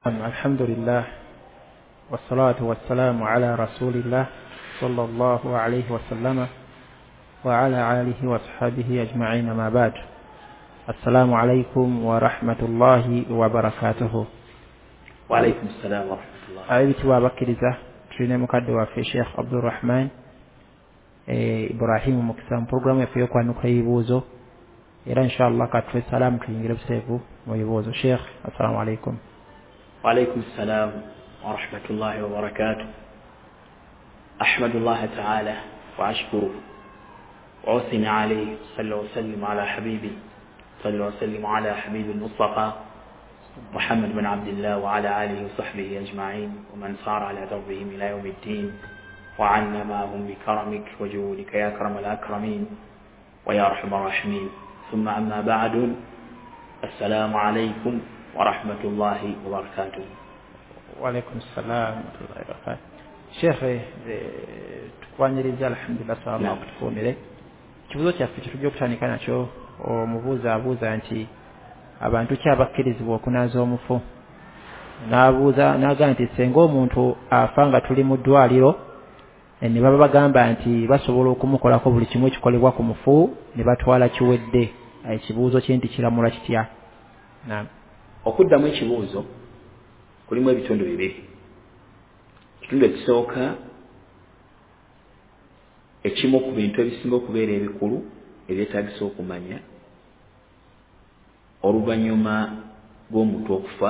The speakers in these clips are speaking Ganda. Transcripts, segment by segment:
الحمد لله والصلاة والسلام على رسول الله صلى الله عليه وسلم وعلى آله وصحبه أجمعين ما بعد. السلام عليكم ورحمة الله وبركاته. وعليكم السلام ورحمة الله. أعيد وبكرزة ترين مقدمة في الشيخ عبد الرحمن إبراهيم مكسام برنامج في يوم نكيبوزو إلى إن شاء الله كاتب السلام كينجلب سيفو ويبوزو شيخ. السلام عليكم. وعليكم السلام ورحمة الله وبركاته. أحمد الله تعالى وأشكره وأثني عليه صلى وسلم على حبيبي صلى وسلم على حبيب المصطفى محمد بن عبد الله وعلى آله وصحبه أجمعين ومن صار على دربهم إلى يوم الدين وعنا معهم بكرمك وجودك يا أكرم الأكرمين ويا أرحم الراحمين. ثم أما بعد، السلام عليكم ورحمة الله وبركاته. وعليكم السلام ورحمة الله وبركاته. شيخ tukwaniriza alhamdulillah sallallahu alaihi wasallam. Kibuzo kyaffe kitujja okutandika nakyo omubuuza abuuza nti abantu kyabakkirizibwa okunaaza omufu. N'aga nti senga omuntu afa nga tuli mu ddwaliro ne baba bagamba nti basobola okumukolako buli kimu ekikolebwa ku mufu ne batwala kiwedde. Ekibuuzo kye nti kiramula kitya? Naam. Okuddamu ekibuuzo kulimu ebitundu bibiri. Ekitundu ekisooka, ekimu ku bintu ebisinga okubeera ebikulu ebyetaagisa okumanya oluvannyuma rw'omuntu okufa,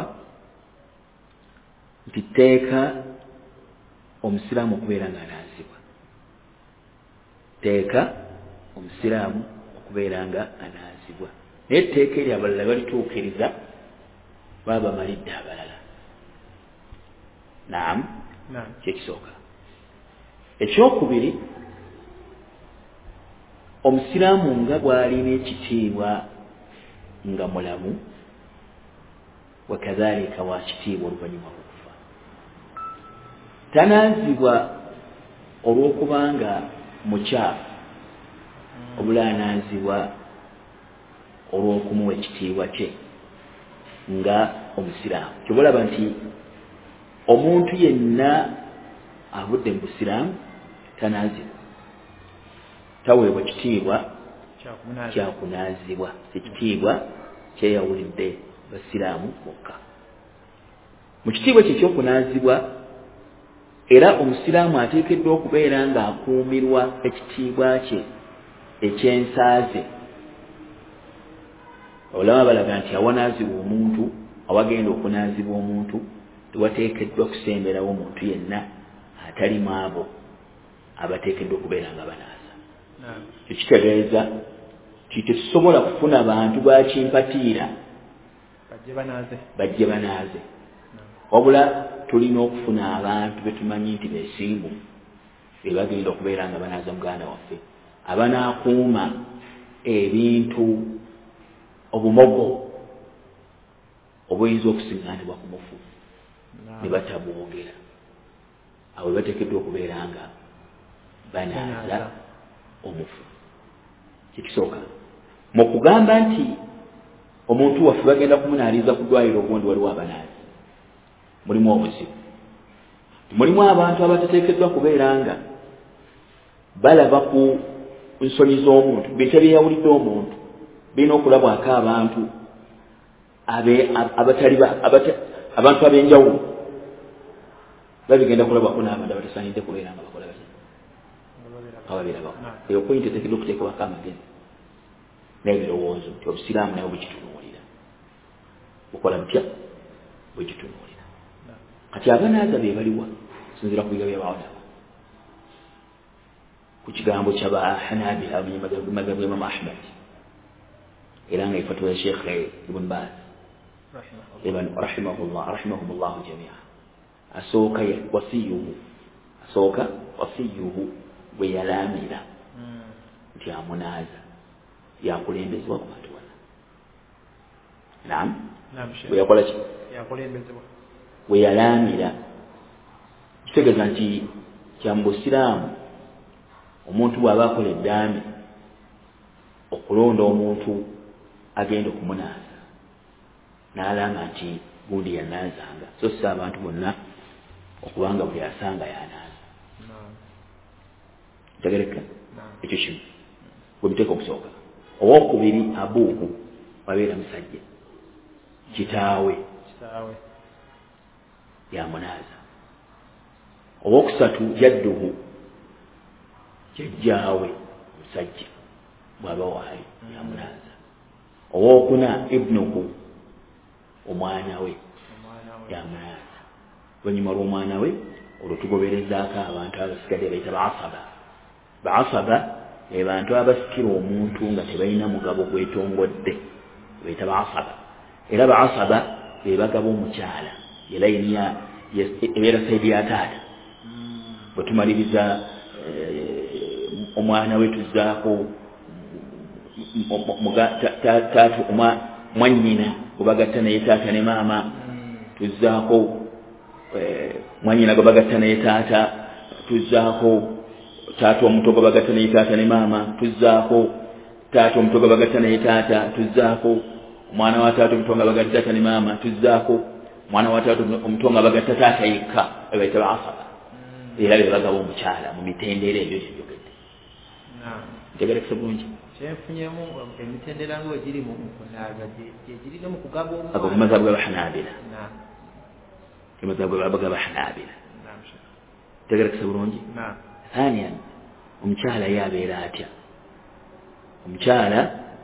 nti tteeka omusiraamu okubeera nga anaazibwa. Tteeka omusiraamu okubeera nga anaazibwa. Naye etteeka eri abalala balituukiriza baba bamalidde abalala. Naam. Kyekisooka. Ekyokubiri, omusiraamu nga bw'alina ekitiibwa nga mulamu, wakadhalika wa kitiibwa oluvannyuma lw'okufa. Tanaazibwa olw'okubanga mukyafu, obula anaazibwa olw'okumuwa ekitiibwa kye nga omusiraamu. Kyobulaba nti omuntu yenna avudde mu busiraamu tanaazibwa, taweebwa kitiibwa kyakunaazibwa. Ekitiibwa kyeyawulidde basiraamu bokka. Mu kitiibwa kye ekyokunaazibwa era omusiraamu ateekeddwa okubeera ng'akuumirwa ekitiibwa kye eky'ensaaze. Olaba balaga nti awanaazibwa omuntu, awagenda okunaazibwa omuntu, tewateekeddwa kusemberawo omuntu yenna atalimu abo abateekeddwa okubeera nga banaaza. Ekitegeeza nti tetusobola kufuna bantu bakimpatiira bajje banaaze, wabula tulina okufuna abantu betumanyi nti beesimbu be bagenda okubeera nga banaaza muganda waffe, abanaakuuma ebintu obumogo obuyinza okusiŋŋaanibwa ku mufu ne batabwogera. Awo bateekeddwa okubeera nga banaaza omufu. Kikisooka. Mu kugamba nti omuntu waffe bagenda kumunaaliza ku ddwaliro obundi waliwo abanaazi, mulimu obuzibu. Mulimu abantu abatateekeddwa kubeera nga balaba ku nsonyi z'omuntu, bintu ebyeyawulidde omuntu birina okulabwako abantu abantu ab'enjawulo, babigenda kulabwako n'abantu abatasaanidde kubeera nga bakola babirabako. Eyo pointi eteekeddwa okuteekebwako amagezi n'ebirowoozo nti obusiraamu naye bwekitunuulira, bukola butya bwekitunuulira. Kati abanaaza be baliwa sinzira ku biga byabaawo nabo ku kigambo ky'Abahanabila mazhabu ya Imam Ahmad era nga ifatwa ya Sheikh Ibn Baz rahimahumullahu jamia. Asooka wasiyuhu bwe yalaamira nti amunaaza yakulembezebwa ku bantu bonna. Naam. Bwe yakola ki? Bwe yalaamira kitegeeza nti kya mu busiraamu omuntu bw'aba akola eddaami okulonda omuntu agenda okumunaaza n'alanga nti gundi yanaazanga so si abantu bonna okubanga buli asanga yanaaza tegereka ekyo kimu gwe biteeka okusooka owokubiri abuuku wabeera musajja kitaawe yamunaaza owokusatu jadduhu jajjaawe musajja bwaba waali yamunaaza owokuna ibnuhu omwana we yamunaaza oluvannyuma lw'omwana we olwo tugoberezaako abantu abasigadde bayita baasaba bantu abasikira omuntu nga tebalina mugabo gwetongodde bayita baasaba era baasaba be bagaba omukyala yelayini ebeera saidi ya taata bwe tumaliriza omwana we tuzzaako mwannyina gwe bagatta naye taata ne maama tuzzaako mwannyina gwe bagatta naye taata tuzzaako taata omuto gwe bagatta naye taata ne maama tuzzaako taata omuto gwe bagatta naye taata tuzzaako omwana wa taata omuto nga bagatta taata ne maama tuzzaako omwana wa taata omuto nga bagatta taata yekka ebayita baasaba era be bagaba omukyala mu mitendera ebyo gyeyogedde ntegerekese bulungi kyenfunyemu emitendera nga egiri mu kunaaga gyegiri ne mu kugaba ago mazhabu g'abahanabila mazhabu g'abahanabila ntegerekese bulungi thaniyan omukyala yabeera atya omukyala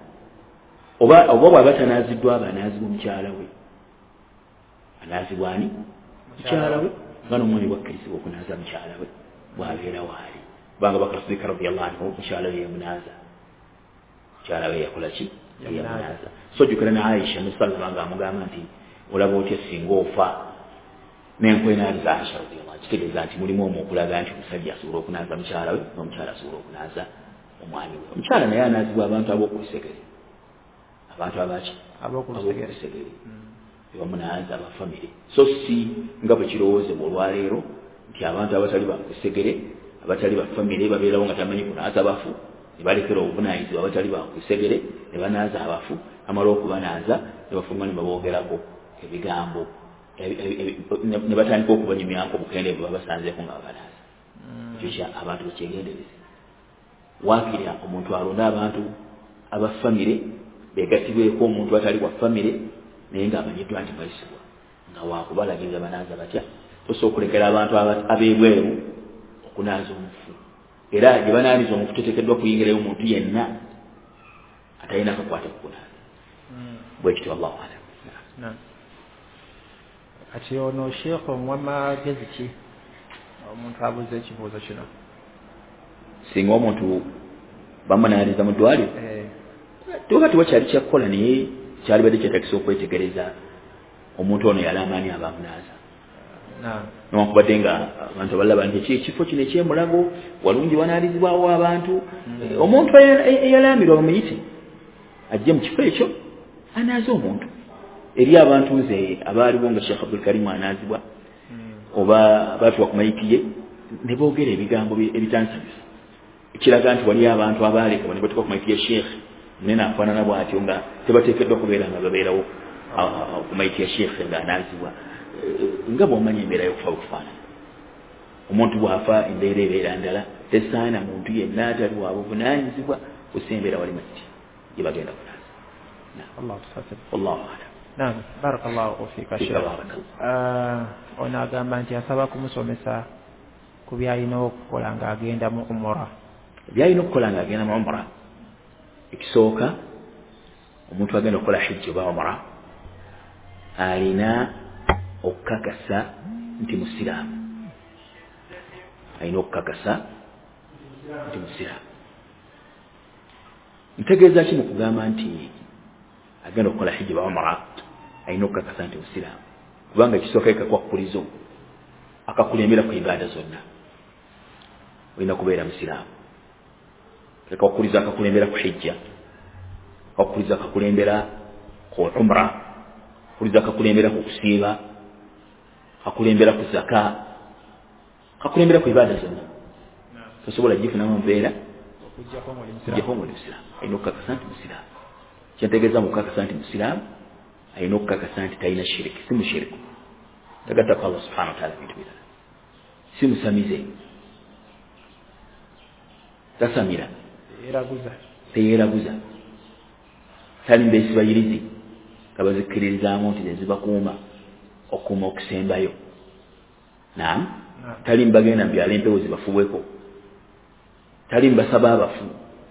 oba bw'aba tanaaziddwa aba anaazibwa omukyala we anaazibwa ani mukyala we nga n'omwami bwakkirizibwa okunaaza mukyala we bw'abeera waali kubanga Bakar Siddiq radiyallahu anhu mukyala we yamunaaza mukyala we yakola ki yamunaaza so jjukira ne Aisha musallama ng'amugamba nti olaba otya singa ofa n'enkwenaaliza Aisha radiyallahu anhu kitegeeza nti mulimu omu okulaga nti omusajja asobola okunaaza mukyala we n'omukyala asobola okunaaza omwami we omukyala naye anaazibwa abantu ab'okulusegere abantu abaki ab'okulusegere bamunaaza abafamire so si nga bwe kirowoozebwa olwaleero nti abantu abatali bakusegere abatali bafamire babeerawo nga tamanyi kunaaza abafu ne balekera obuvunaanyizibwa abatali bakusegere ne banaaza abafu amala okubanaaza ne bafuluma ne baboogerako ebigambo ne batandika okubanyumyako obukendeevu babasanzeeko nga babanaaza ekyo kya abantu bekyegendereze waakira omuntu alonda abantu abafamire begatibweko omuntu atali wa famire naye ng'amanyiddwa nti balisibwa nga waakubalagiriza banaaza batya tosobola okulekera abantu ab'ebweru okunaaza omufu era gye banaaniza omufu teteekeddwa kuyingirayo omuntu yenna atalina kakwata kukunaaza bwekityo wallahu alam kati ono sheekh omuwa magezi ki omuntu abuuza ekibuuzo kino singa omuntu bamunaaniza mu ddwaliro tewakati wakyali kyakukola naye kyali badde kyetakisa okwetegereza omuntu ono yali amaani abamunaaza newankubadde nga abantu abalaba nti ekifo kino ekyemulago walungi wanaalizibwawo abantu omuntu eyalaamirwa bamuyite ajje mu kifo ekyo anaaze omuntu eri abantu nze abaaliwo nga Sheikh Abdul Karim anaazibwa oba baatuwa ku mayiti ye ne boogera ebigambo ebitansanyusa ekiraga nti waliyo abantu abaalekebwa ne batuuka ku mayiti ya Sheikh munene afaanana bw'atyo nga tebateekeddwa kubeera nga babeerawo ku mayiti ya Sheikh nga anaazibwa nga bw'omanya embeera y'okufa bukufaanana omuntu bw'afa embeera ebeera ndala tesaana muntu yenna atali wa buvunaanyizibwa kusembeera wali mayiti gye bagenda kunaaza wallahu alam naam barakallahu fiika ono agamba nti asaba kumusomesa ku byalina okukola ng'agenda mu umura byalina okukola ng'agenda mu umura ekisooka omuntu agenda okukola hijja oba umura alina okukakasa nti musiraamu alina okukakasa nti musiraamu ntegeeza ki mu kugamba nti agenda okukola hijja oba umura alina okukakasa nti musiraamu kubanga ekisooka ekakwakulizo akakulembera ku ibaada zonna olina kubeera musiraamu ekakwakulizo akakulembera ku hijja akakuliza akakulembera ku umra akakuliza akakulembera ku kusiiba akakulembera ku zaka akakulembera ku ibaada zonna tosobola gifunamu mbeera okujjako ng'oli musiraamu alina okukakasa nti musiraamu kyentegeeza mu kukakasa nti musiraamu ayina okukakasa nti talina shiriki, si mushiriku, tagattako Allah subhanahu wa ta'ala bintu birala, si musamize, tasamira, teyeeraguza, talimba esibayirizi nga bazikkirizaamu nti nezibakuuma okuuma okusembayo. Naam, talimba genda mbyala empewo zibafuweko, talimba saba abafu,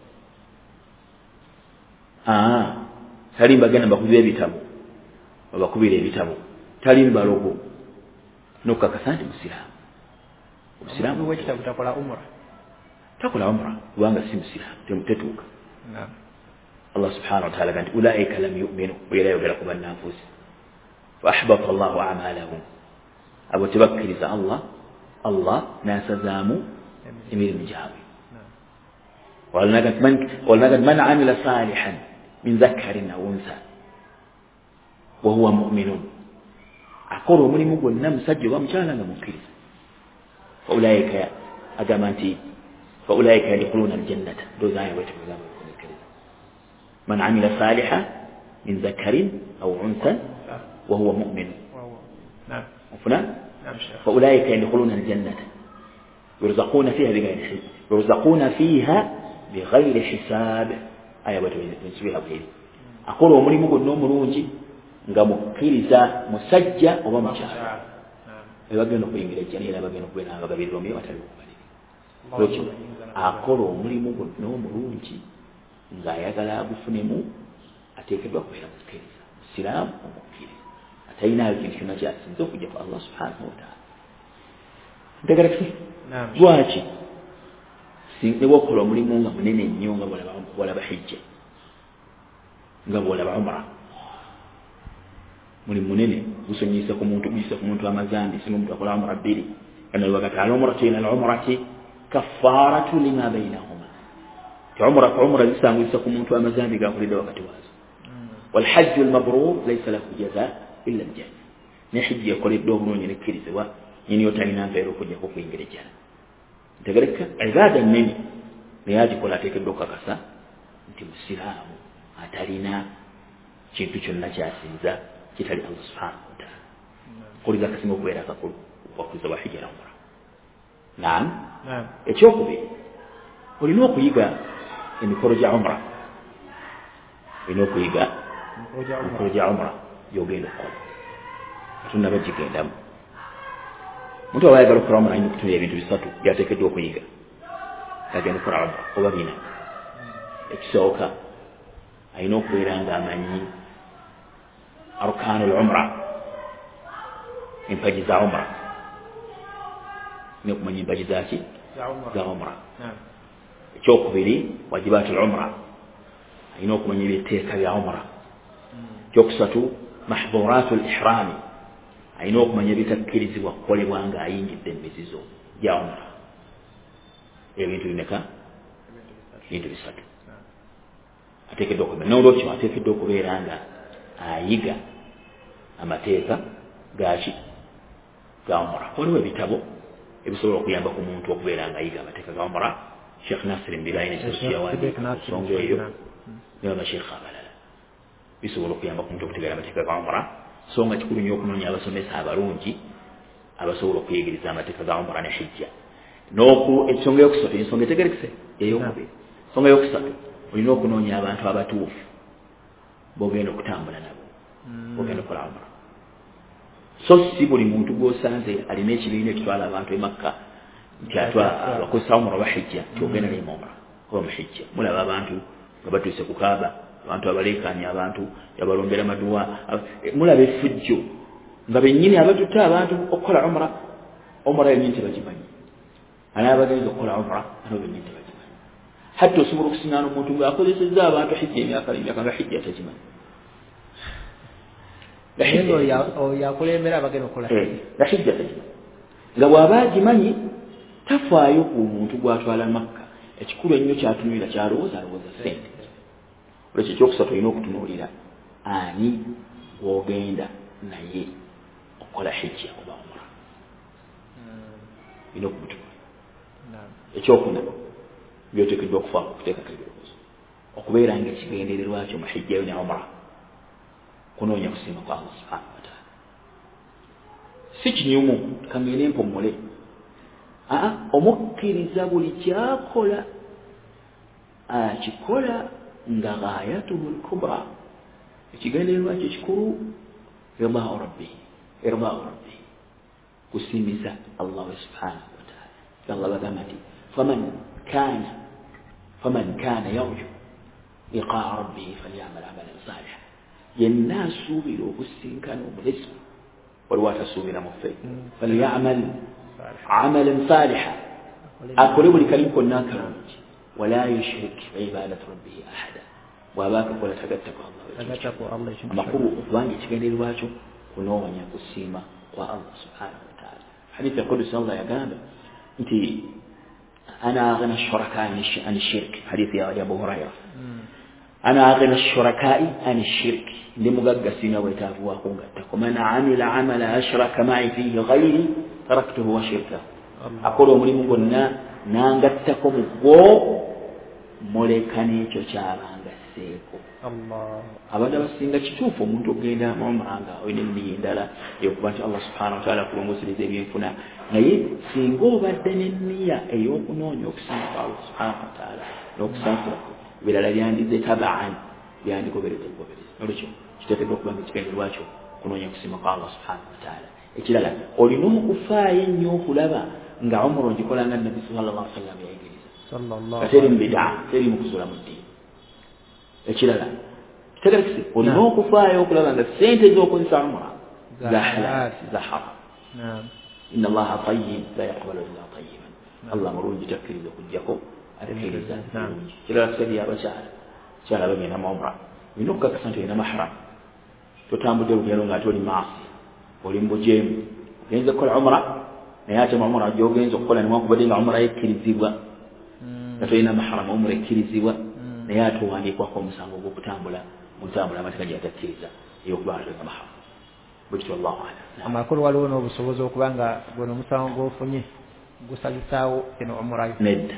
talimba genda bakubira ebitabo babakubira ebitabo, talimba logo, n'okukakasa nti musiraamu. Obusiraamu wekitabo takola umra, takola umra kubanga si musiraamu, tetuuka. Allah subhanahu wa ta'ala kanti ulaika lam yu'minu, era yogera ku bannanfuusi, fa ahbata Allahu a'malahum, abo tebakkiriza Allah n'asazaamu emirimu gyabwe. Walanaga man amila salihan min dhakarin aw unsa wa huwa mu'minun, akola omulimu gwonna musajja oba mukyala nga mukkiriza, fa ulaika agamba nti fa ulaika yadkhuluna aljannata, dozaya bwetegezamu mukkiriza. Man amila salihan min dhakarin aw unsa wa huwa mu'minun, mufuna فأولئك يدخلون الجنة يرزقون فيها بغير حساب. آية بتوجه بغير أقول أمري مقول نوم روجي ngamukkiriza musajja oba mukyala, ebagenda okuyingira ejjana era bagenda okubeera nga babiromye batali kubalira. Akola omulimu gwonna omulungi ng'ayagala agufunemu, ateekeddwa kubeera mukkiriza, musiraamu omukkiriza, atalinayo kintu kyonna kyasinza okujja ku Allah subhanahu wa ta'ala. Ntegera kisi lwaki ne bwokola omulimu nga munene nnyo nga bwolaba hijja, nga bwolaba umra, mulimu munene gusonyiyisa ku muntu, guyisa ku muntu amazambi, singa omuntu akola umra bbiri kana wakati al-umratu ila al-umrati kaffaratu lima bainahuma, ti umra ku umra zisanguyisa ku muntu amazambi gakoledde wakati waazo. wal hajju al-mabrur laysa lahu jazaa illa al-janna, ne hijja yakoleddwa obulungi nekkirizibwa nyini yotalina mpeera okujjako okuyingira ejjana. Ntegereka ibaada nnene naye agikola ateekeddwa okukakasa nti musiraamu atalina kintu kyonna kyasinza kitali Allah subhanahu wa ta'ala. Kuliza akasinga okubeera akakulu okwakuliza wa hijja na umra. Naam, ekyokubiri olina okuyiga emikolo gya umra, olina okuyiga emikolo gya umra gy'ogenda okukola, katonda bagigendamu. Omuntu aba ayagala okukola umra alina okutunula ebintu bisatu byateekeddwa okuyiga agenda okukola umra oba bina. Ekisooka alina okubeera ng'amanyi arkaanul umra, empagi za umra, alina okumanya empagi zaki za umra. Ekyokubiri wajibaatul umra, alina okumanya ebyeteeka bya umra. Ekyokusatu mahdhuratul ihrami, alina okumanya ebitakkirizibwa kukolebwa ng'ayingidde emizizo gya umra. Ebintu bimeka? Ebintu bisatu ateekeddwa okumanya. N'olwekyo ateekeddwa okubeera nga ayiga amateeka gaki ga umra. Waliwo ebitabo ebisobola okuyamba ku muntu okubeera ng'ayiga amateeka ga umra. Sheikh Nasir Mbilayi yawandiika ensonga eyo n'abasheikh abalala, bisobola okuyamba ku muntu okutegeera amateeka ga umra. So nga kikulu nnyo okunoonya abasomesa abalungi abasobola okuyigiriza amateeka ga umra ne hijja. Ensonga eyokusatu, ensonga etegerekese eyokubiri, ensonga eyokusatu olina okunoonya abantu abatuufu b'ogenda okutambula nabo b'ogenda okukola umra. So si buli muntu gw'osanze alina ekibiina ekitwala abantu e Makka nti abakozesa umra oba hijja nti ogenda naye mu umra oba mu hijja. Mulaba abantu nga batuuse ku Kaaba, abantu abaleekaanya, abantu abalombera maduwa, mulaba effujjo nga bennyini abatutte abantu okukola umra yennyini tebagimanyi. Anaabagenza okukola umra nabo bennyini tebagimanyi. Hatta osobola okusiŋŋaana omuntu ng'akozesezza abantu hijja emyaka nga hijja tagimanyi. Yakulembera abagenda okukola nga hijja tagimanyi. Nga bw'aba agimanyi tafaayo ku muntu gw'atwala Makka. Ekikulu ennyo kyatunuulira kyalowooza ssente. Olwekyo ekyokusatu olina okutunuulira ani gw'ogenda naye okukola hijja oba umra. Olina okumutunuulira. Ekyokuna byoteekeddwa okufaako okuteekako ebirowoozo, okubeera ng'ekigendererwa kyo mu hijja yo ne umra kunoonya kusiima kwa Allah subhanahu wa ta'ala. Si kinyumu kangene mpomole omukkiriza buli kyakola akikola nga ghayatuhu al-kubra, ekigendererwa kye kikulu irdaa'u rabbi, kusiimiza Allah subhanahu wa ta'ala. Allah bagamba nti faman kana yarju liqaa'a rabbihi falyamal amalan salihan, yenna asuubira okusinkana omulezi waliwo atasuubira mu ffe, falyamal amalan salihan, akole buli kalimu konna akalungi, wala yushrik biibadati rabbihi ahada, bw'aba akakola tagattako Allah. Amakulu okubanga ekigendererwa kyo kunoonya kusiima kwa Allah subhanahu wa ta'ala. Hadith al-Qudsi Allah yagamba nti ana aghna ash-shuraka'i an ash-shirk, hadith ya Abu Hurairah, ana aghna ash-shuraka'i an ash-shirk, ndi mugagga sina wetaavu wa kungattako, man amila amala ashraka ma'i fihi ghayri taraktuhu wa shirkahu, akola omulimu gwonna nangattako mu gwo muleka n'ekyo kyabanga seeko. Abantu abasinga kituufu omuntu okugenda umra nga olina enniya endala eyokuba nti Allah subhanahu wa ta'ala akulongoseriza ebyenfuna, naye singa obadde n'enniya ey'okunoonya okusinga Allah subhanahu wa ta'ala n'okusansula ebirala byandize tabaan, byandigobereza obugoberezi. Nolwekyo kiteekeddwa okuba nga ekigendererwa kyo kunoonya kusiima kwa Allah subhanahu wa ta'ala. Ekirala olina okufaayo ennyo okulaba nga umra ogikola nga Nabbi sallallahu alaihi wasallam yayigiriza, teri mu bid'a, teri mu kusula mu ddiini. Ekirala kitegerekise olina okufaayo okulaba nga sente z'okozesa umra za halal za haram. Inna Allaha tayyib la yaqbalu illa tayyiban, Allah mulungi takkiriza okuggyako ategeereza bulungi. Kirala kisabye abakyala bagenda mu umra, olina okukakasa nti olina mahram, totambudde lugendo ng'ate oli maasi, oli mu bujeemu, ogenze kukola umra naye ate mu umra gy'ogenza okukola newankubadde nga umra ekkirizibwa nga tolina mahram, umra ekkirizibwa naye ate owandiikwako omusango gw'okutambula mu ntambula amateeka gye yatakkiriza ey'okuba nga tolina mahram. Bwekityo Allahu a'lam. Amakulu waliwo n'obusobozi okuba nga guno omusango gw'ofunye gusalisaawo eno umra yo? Nedda,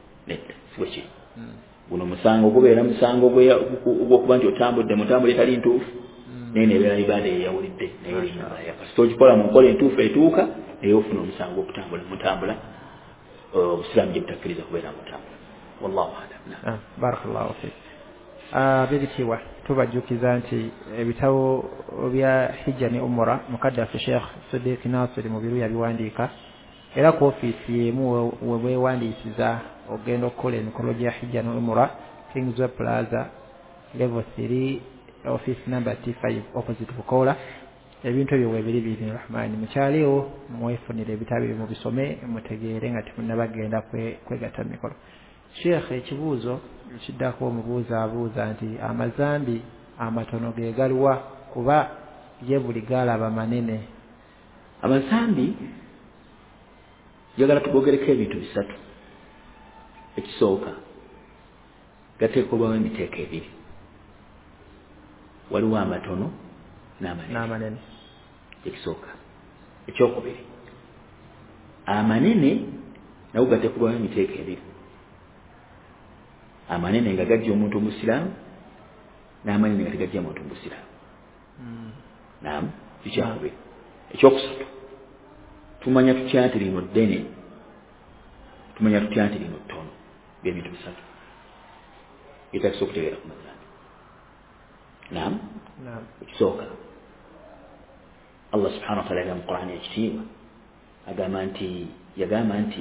si bwe kiri. Guno musango gubeera musango gw'okuba nti otambudde mu ntambula etali ntuufu, naye nebeera ibaada eyawulidde naye erinaya kasita ogikola mu nkola entuufu etuuka naye ofuna omusango gw'okutambula mu ntambula obusiraamu gye butakkiriza kubeera mu ntambula. Wallahu a'lam. Barakallahu fiik. Bibitiibwa tubajjukiza nti ebitabo bya hijja ne umra mukaddafu Sheikh Siddiq Nasir mu biru yabiwandiika, era ku ofiisi y'emu we beewandiisiza ogenda okukola emikolo gya hijja ne umra, Kingsway Plaza level 3 office number T5 opposite Bukola. Ebintu ebyo webiri bibiri rahmani mukyaliwo mwefunire ebitabo mu bisome mutegeere nga temunnabagenda kwegatta mikolo. Sheikh, ekibuuzo kiddako omubuuza abuuza nti amazambi amatono ge galuwa kuba ye buli galaba manene? Amazambi njagala tugogereko ebintu bisatu. Ekisooka gateekebwawo emiteeko ebiri, waliwo amatono n'amanene. Ekisooka. Ekyokubiri, amanene nawo gateekebwawo emiteeko ebiri, amanene nga gajja omuntu omusiraamu n'amanene nga tegajja omuntu omusiraamu. Naam, kikyakubiri. Ekyokusatu, tumanya tutya nti lino ddene, tumanya tutya nti lino ttono. Byebintu bisatu bitakisa okutegeera ku mazambi. Naam, ekisooka Allah subhanahu wa ta'ala mu Qur'ani ekitiibwa yagamba nti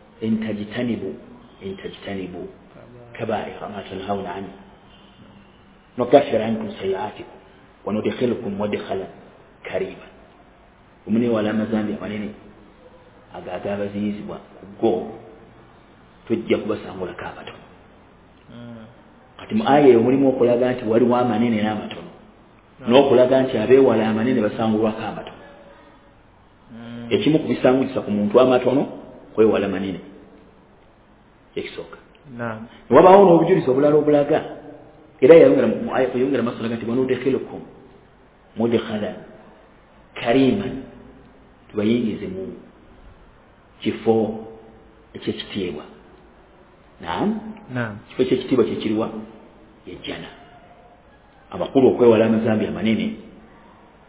intajtanibu كبائر ما تنهون عنه نكفر عنكم سيئاتكم وندخلكم مدخلا كريما. ومني ولا مزامbi amanene agagabaziyizibwa go tujja kubasangula k'amatono. Kati mu aya eyo mulimu okulaga nti waliwo amanene n'amatono, n'okulaga nti abeewala amanene basangulwa k'amatono. Ekimu ku bisangulisa ku muntu amatono kwewala manene. Ekisooka. Wabaawo n'obujulizi obulala obulaga era yayongera masalaga nti wanudkhilukum mudkhalan kariman, tubayingize mu kifo ekyekitiibwa. Naam, kifo ekyekitiibwa kyekiriwa? Yejjana. Amakulu okwewala amazambi amanene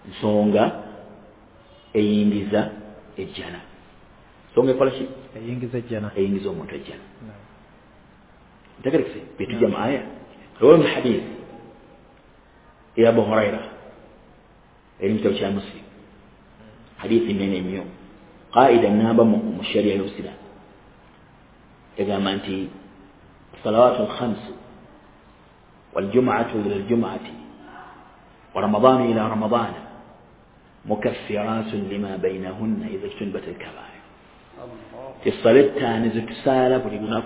nsonga eyingiza ejjana nsonga ekola ki eyingiza omuntu ejjana ntegerekese betujja mu aya lwolo mu hadithi ya Abu Huraira eri mu kitabo kya Muslim hadithi nene nnyo qaida namba mu sharia y'Obusiraamu egamba nti salawatu al-khams والجمعة إلى الجمعة ورمضان إلى رمضان مكفرات لما بينهن إذا اجتنبت الكبائر في الصلاة تانز تسالة ولقناك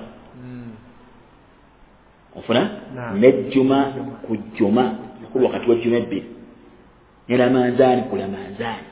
وفنا نجمع كجمع كل وقت والجمع بي إلى ما زال كل ما زال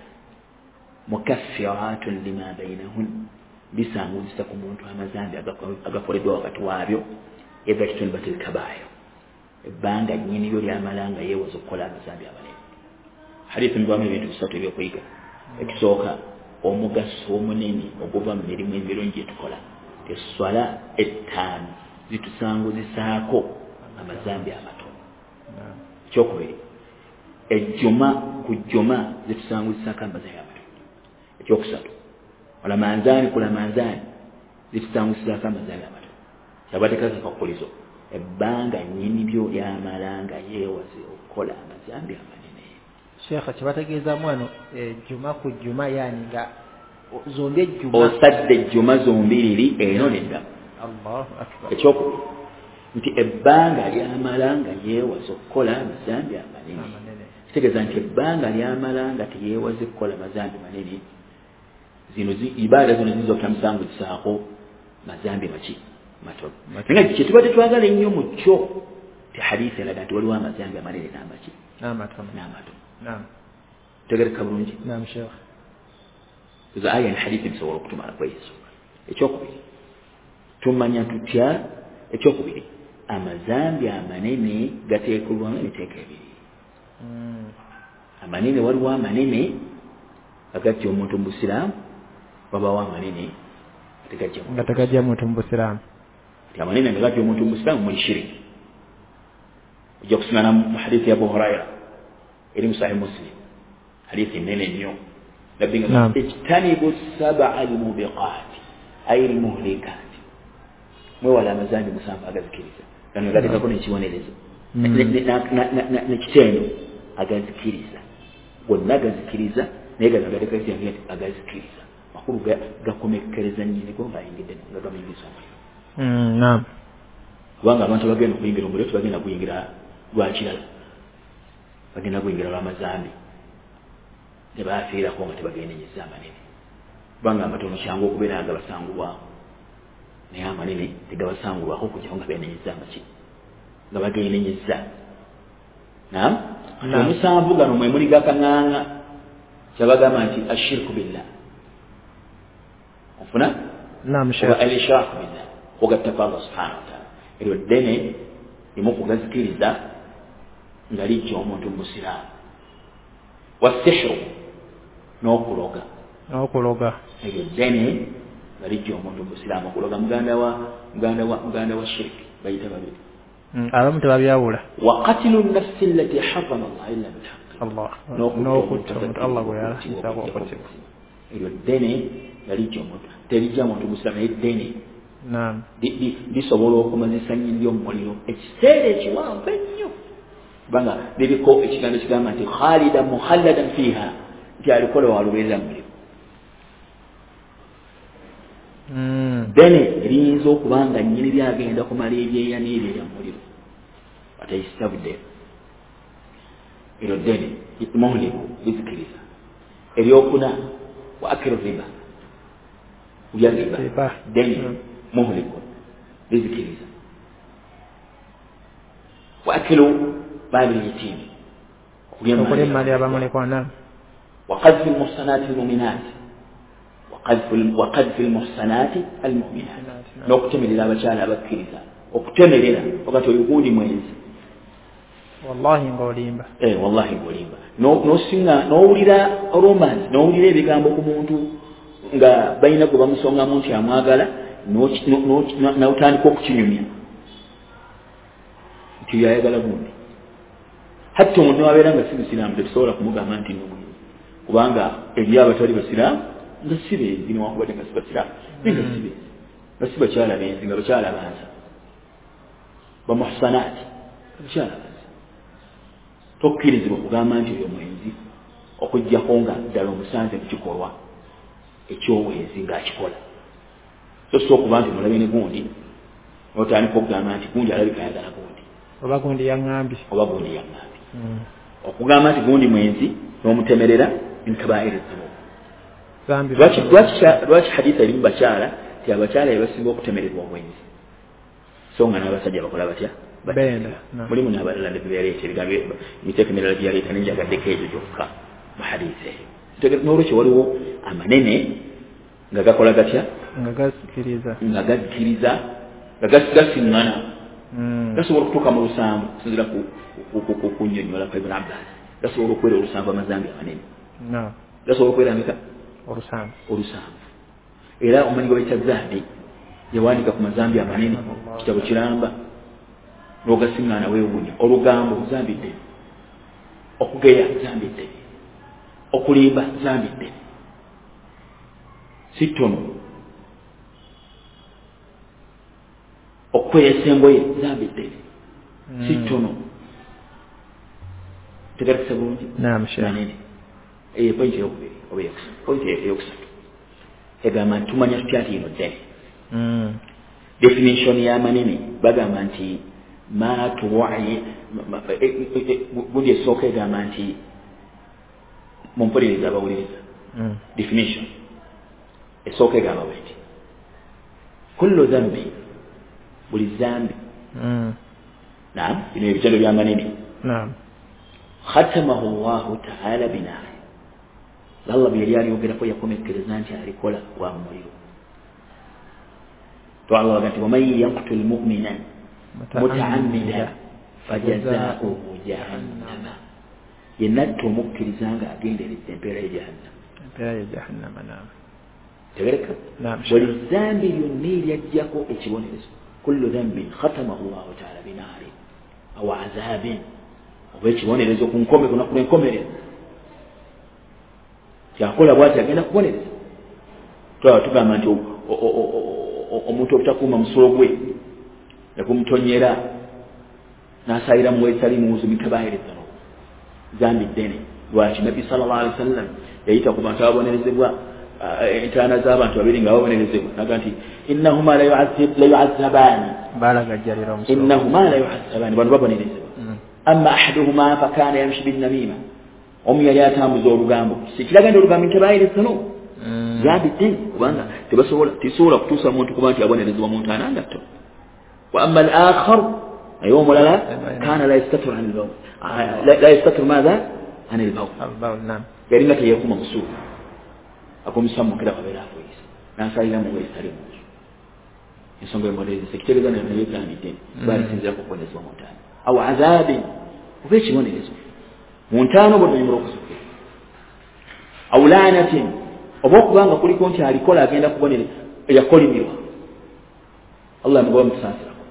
مكفرات لما بينهن بسامو بسكمون وما زال أقفل دوغة وابيو إذا اجتنبت الكبائر banga nyini yoli amalanga yewazo kola amazambi amanene hadithi mbamu ebintu bisatu ebyokuyiga ekisooka omugaso omunene okuva mu mirimu emirungi etukola eswala ettaano zitusanguzisaako amazambi amatono ekyokubiri ejjuma ku jjuma zitusanguzisaako amazambi amatono ekyokusatu olamanzaani kulamanzaani zitusanguzisaako amazambi amatono kyabatekaka kakulizo ebbanga nyini byo yamalanga yewaze okukola amazambi amanene Sheikh kibategeeza mwano juma ku juma yani nga zombi juma osadde juma zombiriri eno nedda Allahu akbar ekyoko nti ebbanga lyamalanga yewaze okukola amazambi amanene kitegeeza nti ebbanga lyamalanga teyewaze okukola amazambi manene zino ibada zino zizotamusangu zisaako mazambi maki matono nga kituba tetwagala ennyo mu kyo ti hadithi eraga nti waliwo amazambi amanene n'amaki n'amatono naam tegereka bulungi naam sheikh ezo aya ni hadithi bisobola okutumala kwezo ekyokubiri tumanya tutya ekyokubiri amazambi amanene gateekulwamu emiteeko ebiri amanene waliwo amanene agajja omuntu mu busiraamu wabawo amanene nga tegajja muntu mu busiraamu amanene nga gajja omuntu mu busiraamu muli shiriki ojja kusimana mu hadithi ya Abu Huraira eri mu Sahih Muslim hadithi nene nnyo nabinga ijtanibu sab'a al-mubiqat ay al-muhlikat mwewala amazambi musanvu agazikiriza kano gatekako n'ekibonerezo n'ekitendo agazikiriza gonna agazikiriza naye gagateka agazikiriza makulu gakomekkereza nnyini go ng'ayingidde nga gamayingiza omuliro naam kubanga abantu bagenda okuyingira omuliro tebagenda kuyingira lwakirala bagenda kuyingira lw'amazambi tebafiirako nga tebagendenyeza amanene kubanga amatono kyangu okubeera nga basangulwako naye amanene tegabasangulwako okujjako nga beenenyeza amaki nga bagendenyeza naam omusanvu gano mwe muli gakaŋŋaŋa kyabagamba nti ashirku billah ofuna naam sheikh al-ishraku billah ogattako Allah subhanahu wa ta'ala eryo ddene limu kugazikiriza nga lijja omuntu musiraamu wasihru n'okuloga eryo ddene nga lijja omuntu musiraamu okuloga muganda wa shiriki bayita babiri abamu tebabyawula wa qatilu nafsi allati harrama Allah illa bilhaqq Allah n'okutta omuntu Allah gwe yalasinzako okuttibwa eryo ddene nga lijja omuntu terijja omuntu musiraamu eddene naam lisobola okumazisa nnyini omuliro ekiseera ekiwanvu ennyo kubanga liriko ekigambo ekigamba nti khalidan mukhalladan fiiha nti alikola walubeerera muliro ddene liyinza okubanga nnyini lyagenda kumala ebyeya n'ebyeya muliro atayisitabudde eryo ddene muhliku lizikiriza eryokuna wa akiru riba kulya riba ddene muhliku lizikiriza wa akilu mali yitimi okulya mali abamulekwana وقذف المحصنات المؤمنات وقذف المحصنات المؤمنات نكتمل abachala abakkiriza okutemerera wakati oyugundi mwenzi wallahi ngolimba wallahi ngolimba nosinga nowulira romance nowulira ebigambo ku muntu nga bayina gwe bamusonga mu nti amwagala n'otandika okukinyumya nti yayagala gundi hatta omuntu abeera nga si musiraamu tetusobola kumugamba nti n'omwenzi kubanga eri abatali basiraamu nga si benzi newankubadde nga si basiraamu naye nga si benzi nga si bakyala benzi nga bakyala banza bamuhsanaati bakyala banza tokkirizibwa kugamba nti oyo mwenzi okujjako nga ddala omusanze mu kikolwa ekyobwenzi ng'akikola so okuba nti mulabe ne gundi otandika okugamba nti gundi alabika ayagala gundi oba gundi yaŋŋambye okugamba nti gundi mwenzi n'omutemerera enkabairi zino lwaki haditha eri mu bakyala ti abakyala ebasinga okutemererwa obwenzi so nga n'abasajja bakola batya mulimu n'abalala nebyaleeta ebigambo emiteeko emirala byaleeta nenjagaddeko ebyo gyokka mu haditha eyo n'olwekyo waliwo amanene nga gakola gatya nga gakkiriza nga gasiŋŋana gasobola okutuuka mu lusanvu kusinzira ku nnyonnyola kwa Ibn Abbas gasobola okubeera olusanvu amazambi amanene gasobola okubeera meka olusanvu era omanyi gwe bayita Zahabi yawandiika ku mazambi amanene kitabo kiramba n'ogasiŋŋaana weewuunya olugambo zambi ddene okugeya zambi ddene okulimba zambi ddene si ttono okweyesa engoye zambi ddene si ttono tegalikisa bulungi manene eyo pointi eyokubiri oba pointi eyokusatu egamba nti tumanya tutya nti ino ddene definition y'amanene bagamba nti ma tuwayi gundi esooka egamba nti mumpuliriza abawuliriza definition esooka egamba bweti kullu dhanbi buli zambi naam bino ebitendo by'amanene khatamahu llahu taala binaari allah bye yali alyogerako yakomekkereza nti alikola wa muliro to allah waga nti waman yaqtul mu'minan mutaammida fajazaauhu jahannama yennatta omukkiriza nga agenderedde empeera ye jahannama tegereka buli zambi lyonna eryajjako ekibonerezo kullu dhanbin khatamahu llahu taala binaari aw azabin oba ekibonerezo ku enkomerero kyakola bwati agenda kubonereza twaba tugamba nti omuntu obutakuuma musolo gwe nekumutonyera n'asayira muweesali muwuzu mikabaayiriza zambi ddene lwaki nabbi sallallahu alaihi wasallam yayita ku bantu ababonerezebwa entaana z'abantu babiri nga babonerezebwa naga nti innahuma la yu'azzabani bano babonerezebwa amma ahaduhuma fakana yamshi binnamima omu yali atambuza olugambo sikiraga nti olugambo ntebaayiriza no zambi ddene kubanga tisobola kutuusa muntu kuba nti abonerezebwa mu ntaana ngatto wa amma al-akhar naye omulala kana la yastatir an al-bawl la yastatir madha an al-bawl yali nga teyekuma musuulu akomisa mukira kabeera afoyisa n'asalira mu weesali munju ensonga y'omubonereza ekitegeeza naye zambi ddene baalisinzira ku kubonezebwa mu ntaana aw azabin oba ekibonerezo mu ntaano bw'onyumirwa okusukira aw laanatin oba okubanga kuliko nti alikola agenda kubonereza eyakolimirwa allah mugoba mukusaasirako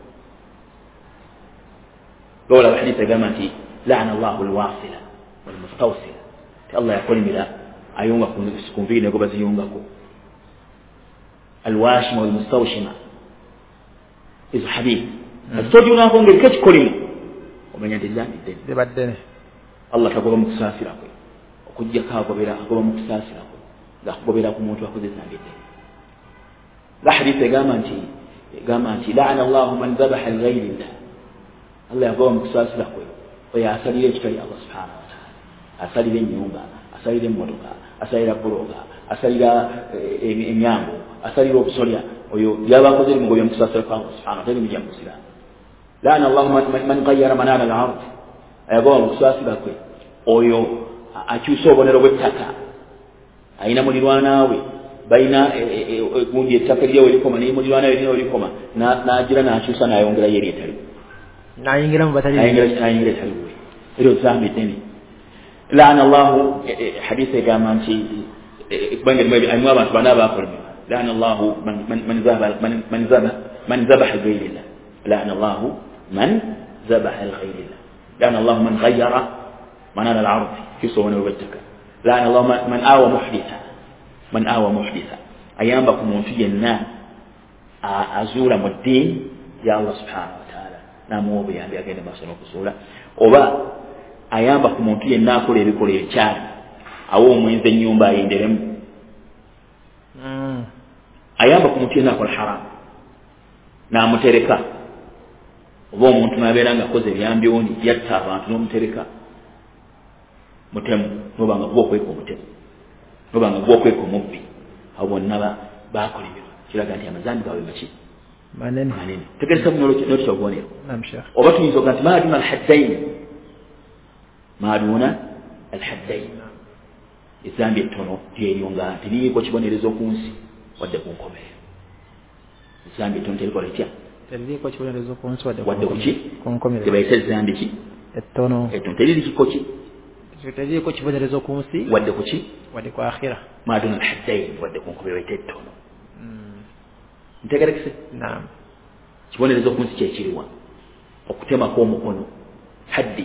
loola bahadisi egamba nti laana allahu alwasila walmustawsila ti allah yakolimira ayunga ku nviiri nego baziyungako alwashima walmustawshima izo hadisi atogyunako ngeri kekikolimo omanya nti zambi ddene allah tagoba mu kusaasira kwe okujjako agoba mu kusaasira kwe ng'akugobera ku muntu akoze zambi ddene nga hadisi egamba nti laana allahu man dhabaha lighairi llah allah yagoba mu kusaasira kwe oyo asalira ekitali allah subhanahu wataala asalira ennyumba asalira emmotoka asalira buloga asalira enyambo asalira obusolya oyo byaba akoze limugobya mu kusaasira kwa allah subhanahu wataala emijja mu busiraamu laana allahu man gayyara manana al-ard ayagoba mu kusaasira kwe oyo akyusa obubonero bw'ettaka ayina mulirwanaawe balina gundi ettaka eryawe likoma naye mulirwanaawe erinawe likoma n'agira n'akyusa n'ayongerayo eri etaliwe n'ayingira etaliwe eryo zambi ddene laana allahu hadisi egamba nti kubanga alimu abantu bana abakolimiwa laana allahu man zabaha ligairillah laana allahu man zabaha ligairillah لعن الله من غير منال العرض في صون وبتك لعن الله من آوى محدثا أيامكم منتجنا أزور الدين يا الله سبحانه وتعالى نامو بيان بيان ما سنو كسولا oba ayamba ku muntu yenna akola ebikola ebikyali awo omwenzi ennyumba ayenderemu ayamba ku muntu yenna akola haram n'amutereka oba omuntu n'abeera nga akoze ebyambyoni yatta abantu n'omutereka mutemu nobanga gwokweka omutemu nobanga gwokweka omubbi abo bonna bakola ebyo kiraga nti amazambi gaabwe maki manene tegereza nokyobubonero oba tuyinza oga nti maaduna alhaddain ezambi ettono lyeryo nga teriyiko kibonerezo ku nsi wadde ku nkomerero ezambi ettono terikola etya wadde kuki tebayita ezambi ki ettono teririkiko ki teriyiko kibonerezo ku nsi wadde kuki wadde ku akhira maaduna alhaddain wadde ku nkomerero bayita ettono ntegerekese naam kibonerezo ku nsi kyekiriwa okutemako omukono haddi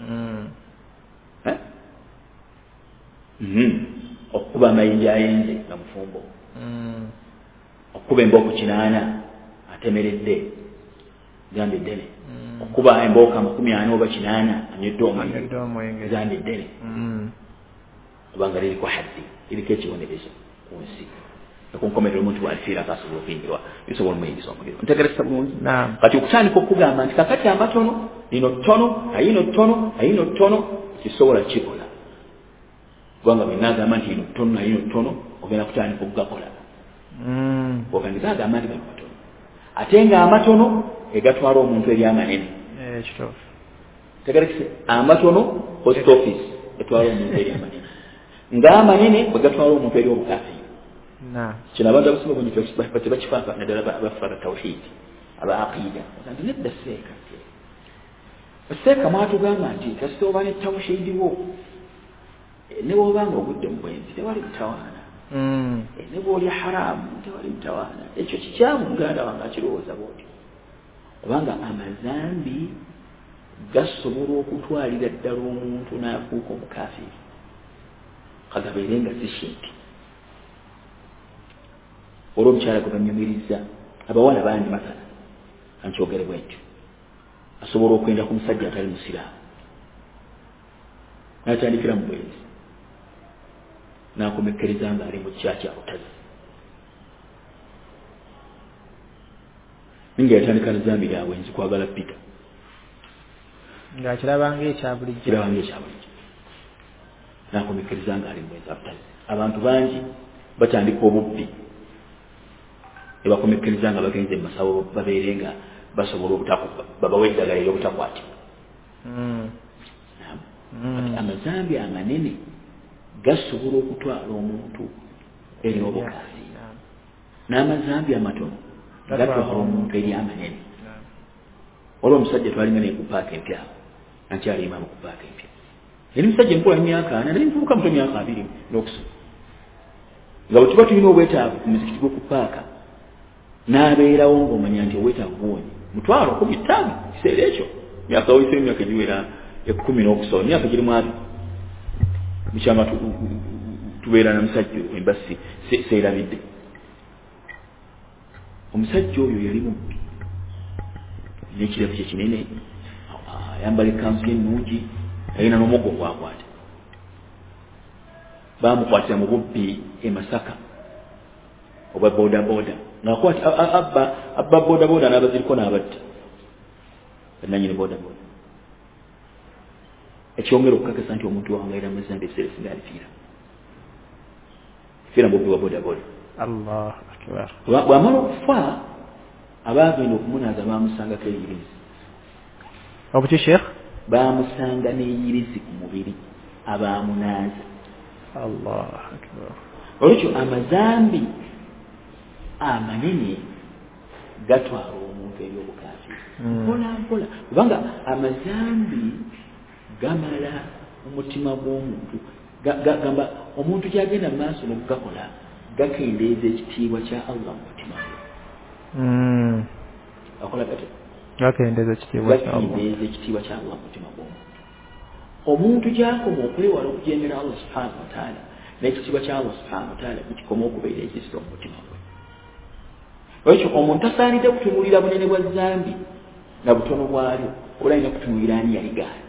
okukuba amayinja ayenze nga mufumbo okukuba embooka 8 atemeredde zambi ddene okukuba embooka 40 oba 8 anywedde omwenge zambi ddene kubanga liriko haddi liriko ekibonerezo ku nsi ekunkomerera omuntu bwalifiira akasobola okuyingirwa bisobola omuyingiza omuliro ntegeresa bulungi kati okutandika okugamba nti kakati amatono lino ttono ayino ttono kisobola kikola kubanga bwenagamba nti lino ttono ogenda kutandika okugakola ogandika agamba nti gano matono ate nga amatono egatwala omuntu eri amanene tegerekise amatono post office etwala omuntu eri amanene ng'amanene bwe gatwala omuntu eri obukafiri kino abantu abasinga bungi tebakifaako naddala bafaara tawhid aba aqida nti nedda seeka mwatugamba nti kasita oba ne tawhidi wo ne bw'obanga ogudde mu bwenzi tewali mutawaana ne bw'olya haramu tewali mutawaana ekyo kikyamu muganda wange akirowooza bwotyo kubanga amazambi gasobola okutwalira ddala omuntu n'afuuka omukafiri kagabeere nga si shinti olw'omukyala gwe banyumiriza abawala bangi masala ankyogere bwentyo asobola okwenda ku musajja atali musiraamu n'atandikira mu bwenzi n'akomekereza nga ali mu kya kya butazi ninga yatandika nezambi lya bwenzi kwagala pita ng'akirabanga ekyabulijjo n'akomekereza nga ali mu bwenzi abutazi abantu bangi batandika obubbi ebakomekereza nga bagenze mu masawo babeere nga basobola babawe eddagala ery'obutakwatibwa amazambi amanene gasobola okutwala omuntu eri obukafiri n'amazambi amatono gatwala omuntu eri amanene olwo omusajja twalinga naye ku paaka empya ankyalimamu ku paaka empya eri musajja enkola emyaka 4 naye nfubuka muto emyaka 2 n'okusoma nga bwe tuba tulina obwetaavu ku muzikiti gwe ku paaka n'abeerawo ng'omanya nti obwetaavu buwonye mutwalo 15 kiseera ekyo myaka oyise emyaka egiwera 10 n'okusoma myaka girimu 2 mukyama tubeera na musajja embasi seerabidde omusajja oyo yali mubbi n'ekirevu kye kinene ayambala ekanzu ennungi yalina n'omuggo gwakwata baamukwatira mu bubbi e Masaka obwa bodaboda ng'akwata abba bodaboda n'abaziriko n'abatta bannannyini bodaboda ekyongera okukakasa nti omuntu wangaira amazambi ekiseera singa alifiira fiira mubbi wa bodaboda Allah akbar bw'amala okufa abaagenda okumunaaza baamusangako eyirizi obuki sheekh baamusanga n'eyirizi ku mubiri abaamunaaza Allah akbar olwekyo amazambi amanene gatwala omuntu eri obukafiri mpola mpola kubanga amazambi gamala omutima gw'omuntu gamba omuntu kyagenda mu maaso n'okugakola gakendeeza ekitiibwa kya Allah mu mutima gwe akola gati Gakendeeza ekitiibwa kya Allah. Gakendeeza ekitiibwa kya Allah mutima gw'omuntu. Omuntu gy'akoma okwewala okujeemera Allah subhanahu wa ta'ala n'ekitiibwa kya Allah subhanahu wa ta'ala kikoma okubeera ekisiro mu mutima gwe. Ekyo omuntu asaanidde kutunuulira bunene bwa zambi na butono bwalyo, oba alina kutunuulira ani yaligaana.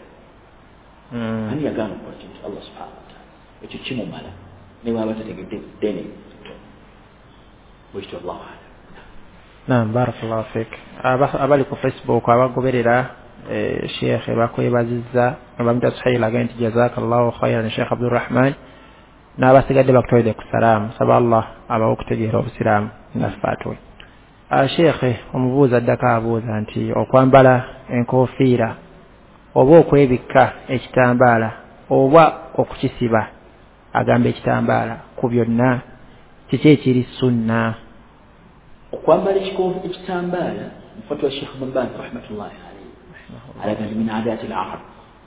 Ani yagaana okukola kintu Allah subhanahu wa ta'ala. Ekyo kimumala ne bw'aba tategedde ddene bwekityo Allahu a'lam. Naam, barakallahu fik. Abali ku Facebook abagoberera Sheikh bakwebazizza abamuta Suhail agenti jazakallahu khairan Sheikh Abdul Rahman n'abasigadde bakutoyede ku salaamu saba Allah abawo okutegeera obusiraamu nafatwe. Sheikh omubuuza addaka abuuza nti okwambala enkofiira oba okwebikka ekitambaala oba okukisiba agamba ekitambaala ku byonna kiki ekiri sunna? Okwambala ekitambaala mufatwa Sheikh Ibn Baz rahmatullahi alayhi alaga min aadati al-arab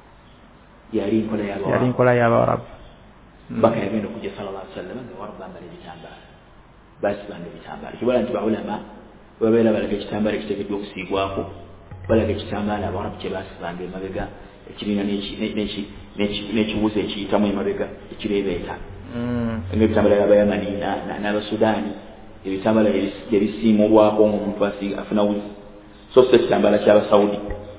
yali nkola y'Abarabu baka yagenda okujja sallallahu alayhi wa sallam nga Abarabu bambala ebitambaala basibanga ebitambaala kibala nti baulama babeera balaga ekitambaala ekiteekeddwa okusiigwako balaga ekitambaala Abarabu kye basibanga emabega ekirina n'ekiwuzi ekiyitamu emabega ekireebeeta ng'ebitambaala by'Abayamani n'Abasudaani ebitambala ebisiimulwako ng'omuntu afuna wuzi so si ekitambala ky'Abasawudi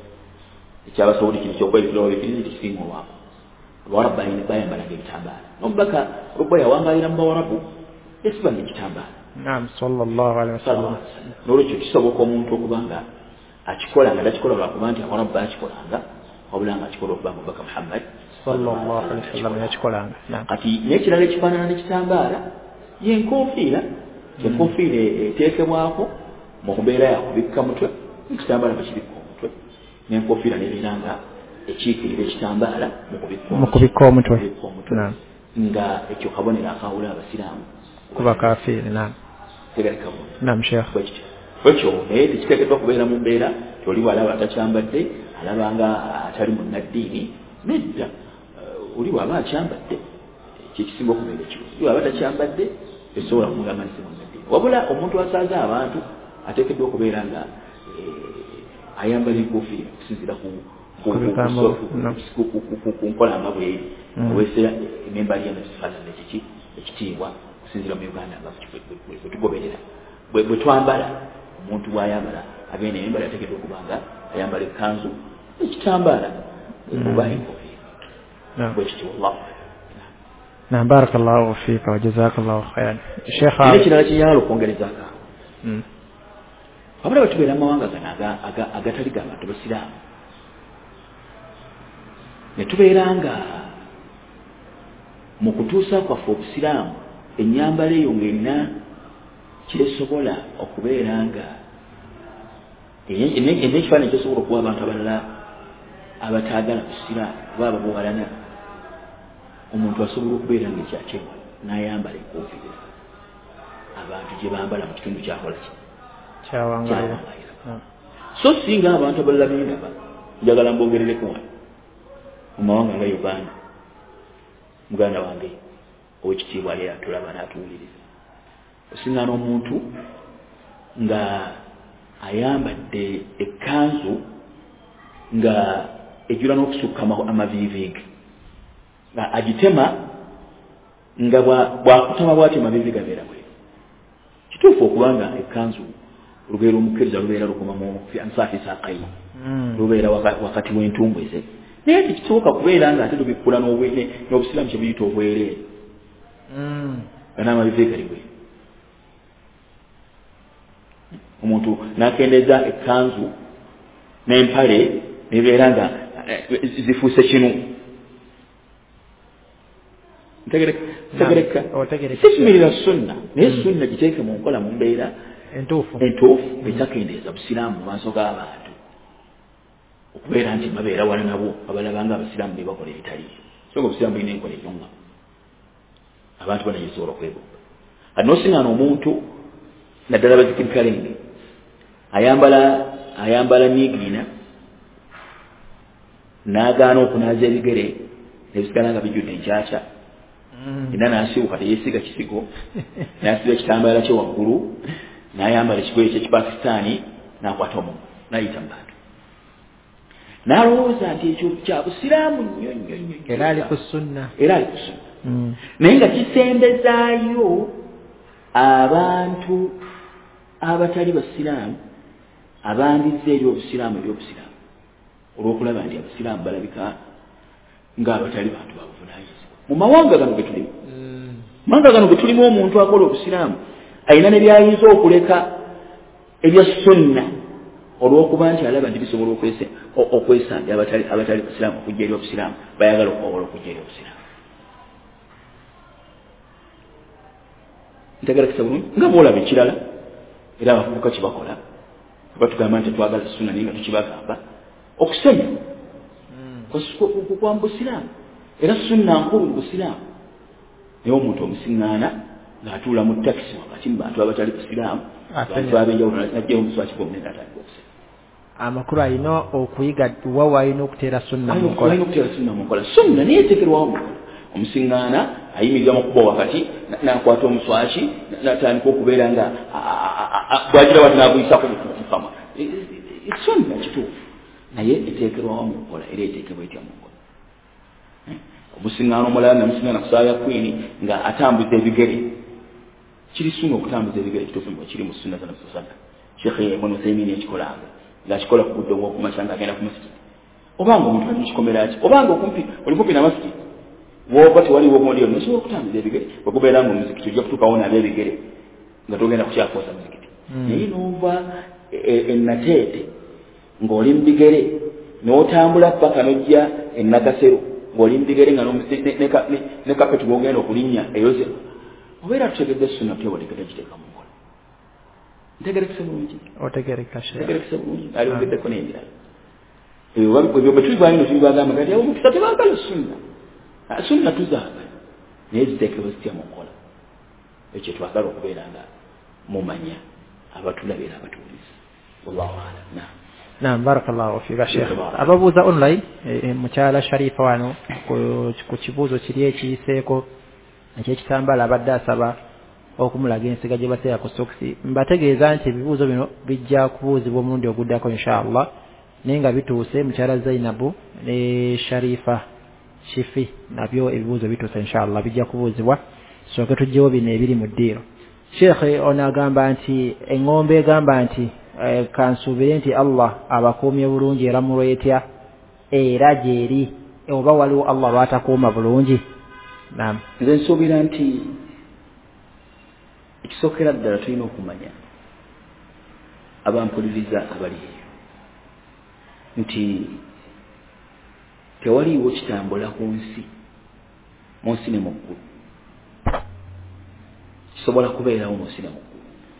kino ky'okwebikirawo bikiriza kisiimulwako. Abawarabu bayambalanga ebitambaala n'omubaka Rubba yawangalira mu Bawarabu yasibanga ekitambaala. Naam, sallallahu alaihi wasallam. N'olwekyo kisoboka omuntu okuba nga akikola nga takikola lwakuba nti Abawarabu baakikolanga wabula nga akikola okuba nga Omubaka Muhammad sallallahu alaihi wasallam yakikolanga. Kati n'ekirala ekifaanana n'ekitambaala y'enkofiira. Enkofiira eteekebwako mu kubeera yakubikka mutwe ekitambaala bakibikka omutwe n'enkofiira nebeera nga ekiikirira ekitambaala mu kubikka omutwe nga ekyo kabonero akawula abasiraamu kuba kafiiri. Naam Sheikh. Ekyo naye tekiteekeddwa kubeera mu mbeera toli walaba atakyambadde alaba nga atali munnaddiini nedda oli waba akyambadde kyekisinga okubeera ekibuzo oli waba takyambadde esobola kumugamba nti munnaddiini wabula omuntu asaaza abantu ateekeddwa okubeera nga ayambala enkofiira okusinziira ku nkola nga bweri oweesera emembali y'amasifalana ekiki ekitiibwa okusinziira mu Uganda nga bwe tugoberera bwe twambala omuntu bw'ayambala abeera emembali ateekeddwa okuba nga ayambala ekkanzu ekitambaala oba enkofiira bwekityo wallahu. Naam, barakallahu fika wa jazakallahu khairan. Sheikh ekirala kiyala okwongerezaako wabula batubeera mu mawanga gano agatali ga bantu basiraamu ne tubeera nga mu kutuusa kwaffe obusiraamu ennyambala eyo ng'erina kyesobola okubeera nga ekifaananyi kyosobola okuba abantu abalala abataagala busiraamu oba ababuwalana omuntu asobola okubeera nga ekyakyewa n'ayambala enkofiira abantu gye bambala mu kitundu kyakola kyawangalira. So singa abantu abalala bendaba njagala mbongerereko wano mu mawanga nga Uganda muganda wange owekitiibwa ali atulaba n'atuwuliriza osinga n'omuntu nga ayambadde ekkanzu nga ejjula n'okusukka amaviiviigi nga agitema nga bwakutema bwatyo amaviivi gabeera bwe kituufu okubanga ekkanzu lubeera omukkiriza lubeera lukoma mu ansaafi saaqayi lubeera wakati w'entumbwe ze naye tekisoboka kubeera nga ate lubikkula n'obusiraamu kye buyita obwereere nga n'amaviivi gali bwe omuntu n'akendeeza ekkanzu n'empale nebeera nga zifuuse kinu ntegereka sikimirira sunna naye sunna giteeke mu nkola mu mbeera entuufu etakendeeza busiraamu mu maaso g'abantu okubeera nti babeera wala nabo abalabanga abasiraamu ne bakola ebitali so nga obusiraamu bulina enkola enyonga abantu bana gyesobola okwegomba kati n'osiŋŋaana omuntu naddala bazikirikalenge ayambala niigiina n'agaana okunaaza ebigere nebisigala nga bijjudde enkyakya era n'asibuka teyeesiga kisigo n'asiba ekitambaala kye waggulu n'ayambala ekigoye ky'ekipakistaani n'akwata omumu n'ayita mu bantu n'alowooza nti ekyo kya busiraamu nnyo era ali ku sunna naye nga kisembezaayo abantu abatali basiraamu abandiza eri obusiraamu olw'okulaba nti abasiraamu balabika ng'abatali bantu babuvunaanyizibwa mu mawanga gano ge tulimu. Mawanga gano ge tulimu omuntu akola obusiraamu ayina ne byayinza okuleka ebya sunna olw'okuba nti alaba nti bisobola okwesanja abatali basiraamu okujja eri obusiraamu bayagala okwobola okujja eri obusiraamu. Ntegerekesa bulungi nga boolaba ekirala era abafubuka kibakola kuba tugamba nti twagala sunna naye nga tukibagamba okusenya kwa busiraamu era sunna nkulu mu busiraamu. Naye omuntu omusiŋŋaana ng'atuula mu takisi wakati mu bantu abatali busiraamu abantu ab'enjawulo najjayo omuswaki gw'omunene atandika okusenya. Amakulu alina okuyiga wawa alina okuteera sunna mu nkola. Sunna naye eteekerwawo mu nkola. Omusiŋŋaana ayimirira mu kuba wakati n'akwata omuswaki n'atandika okubeera nga bwagira bati n'aguyisako mukama. Sunna kituufu naye eteekerwawo mu nkola era eteekebwa etya mu nkola. Omusiŋŋaana omulala namusiŋŋaana ku ssaawa ya kwini nga atambuza ebigere. Kiri sunna okutambuza ebigere kituufu nga kiri mu sunna za Nabi sallallahu alaihi wasallam. Sheikh Ibn Uthaymeen yakikolanga ng'akikola ku budde obw'okumakya ng'agenda ku masjid. Obanga omuntu ali mu kikomera ki obanga oli kumpi na masjid woba tewaliwo obundi yonna osobola okutambuza ebigere bwekubeera nga omuzikiti ojja kutuukawo nabo ebigere nga togenda kukyakoosa muzikiti. Naye n'ova ennateete ng'oli mu bigere n'otambula paka n'ojja ennagasero ng'oli mu bigere nga ne kapeti bw'ogenda okulinnya eyozebwa obeera tutegedde sunna tewalekera giteeka mu nkola. Ntegerekese bulungi otegerekese bulungi aliogeddeko n'ebirala ebyo bwe tulibwalino tulibagamba kati abo mukisa tebaagala sunna tuzaagala naye ziteekebwa zitya mu nkola. Ekyo twagala okubeera nga mumanya abatulabira abatuulizi. Wallahu a'lam. Naam, barakallahu fiika Sheikh. Ababuuza online mukyala Sharifa wano ku kibuuzo kiri ekiyiseeko eky'ekitambaala abadde asaba okumulaga ensiga gye bateera ku sokisi. Mbategeeza nti ebibuuzo bino bijja kubuuzibwa omulundi oguddako inshallah naye nga bituuse mukyala Zainabu ne Sharifa Shifi nabyo ebibuuzo bituuse inshallah bijja kubuuzibwa soke tujjewo bino ebiri mu ddiiro. Sheikh ono agamba nti eŋŋombe egamba nti kansuubire nti Allah abakuumye bulungi era mulwetya era gyeri oba waliwo Allah lwatakuuma bulungi. Naam, nze nsuubira nti ekisookera ddala tulina okumanya abampuliriza abali eyo nti tewaliiwo kitambula ku nsi mu nsi ne mu ggulu kisobola kubeerawo mu nsi ne mu ggulu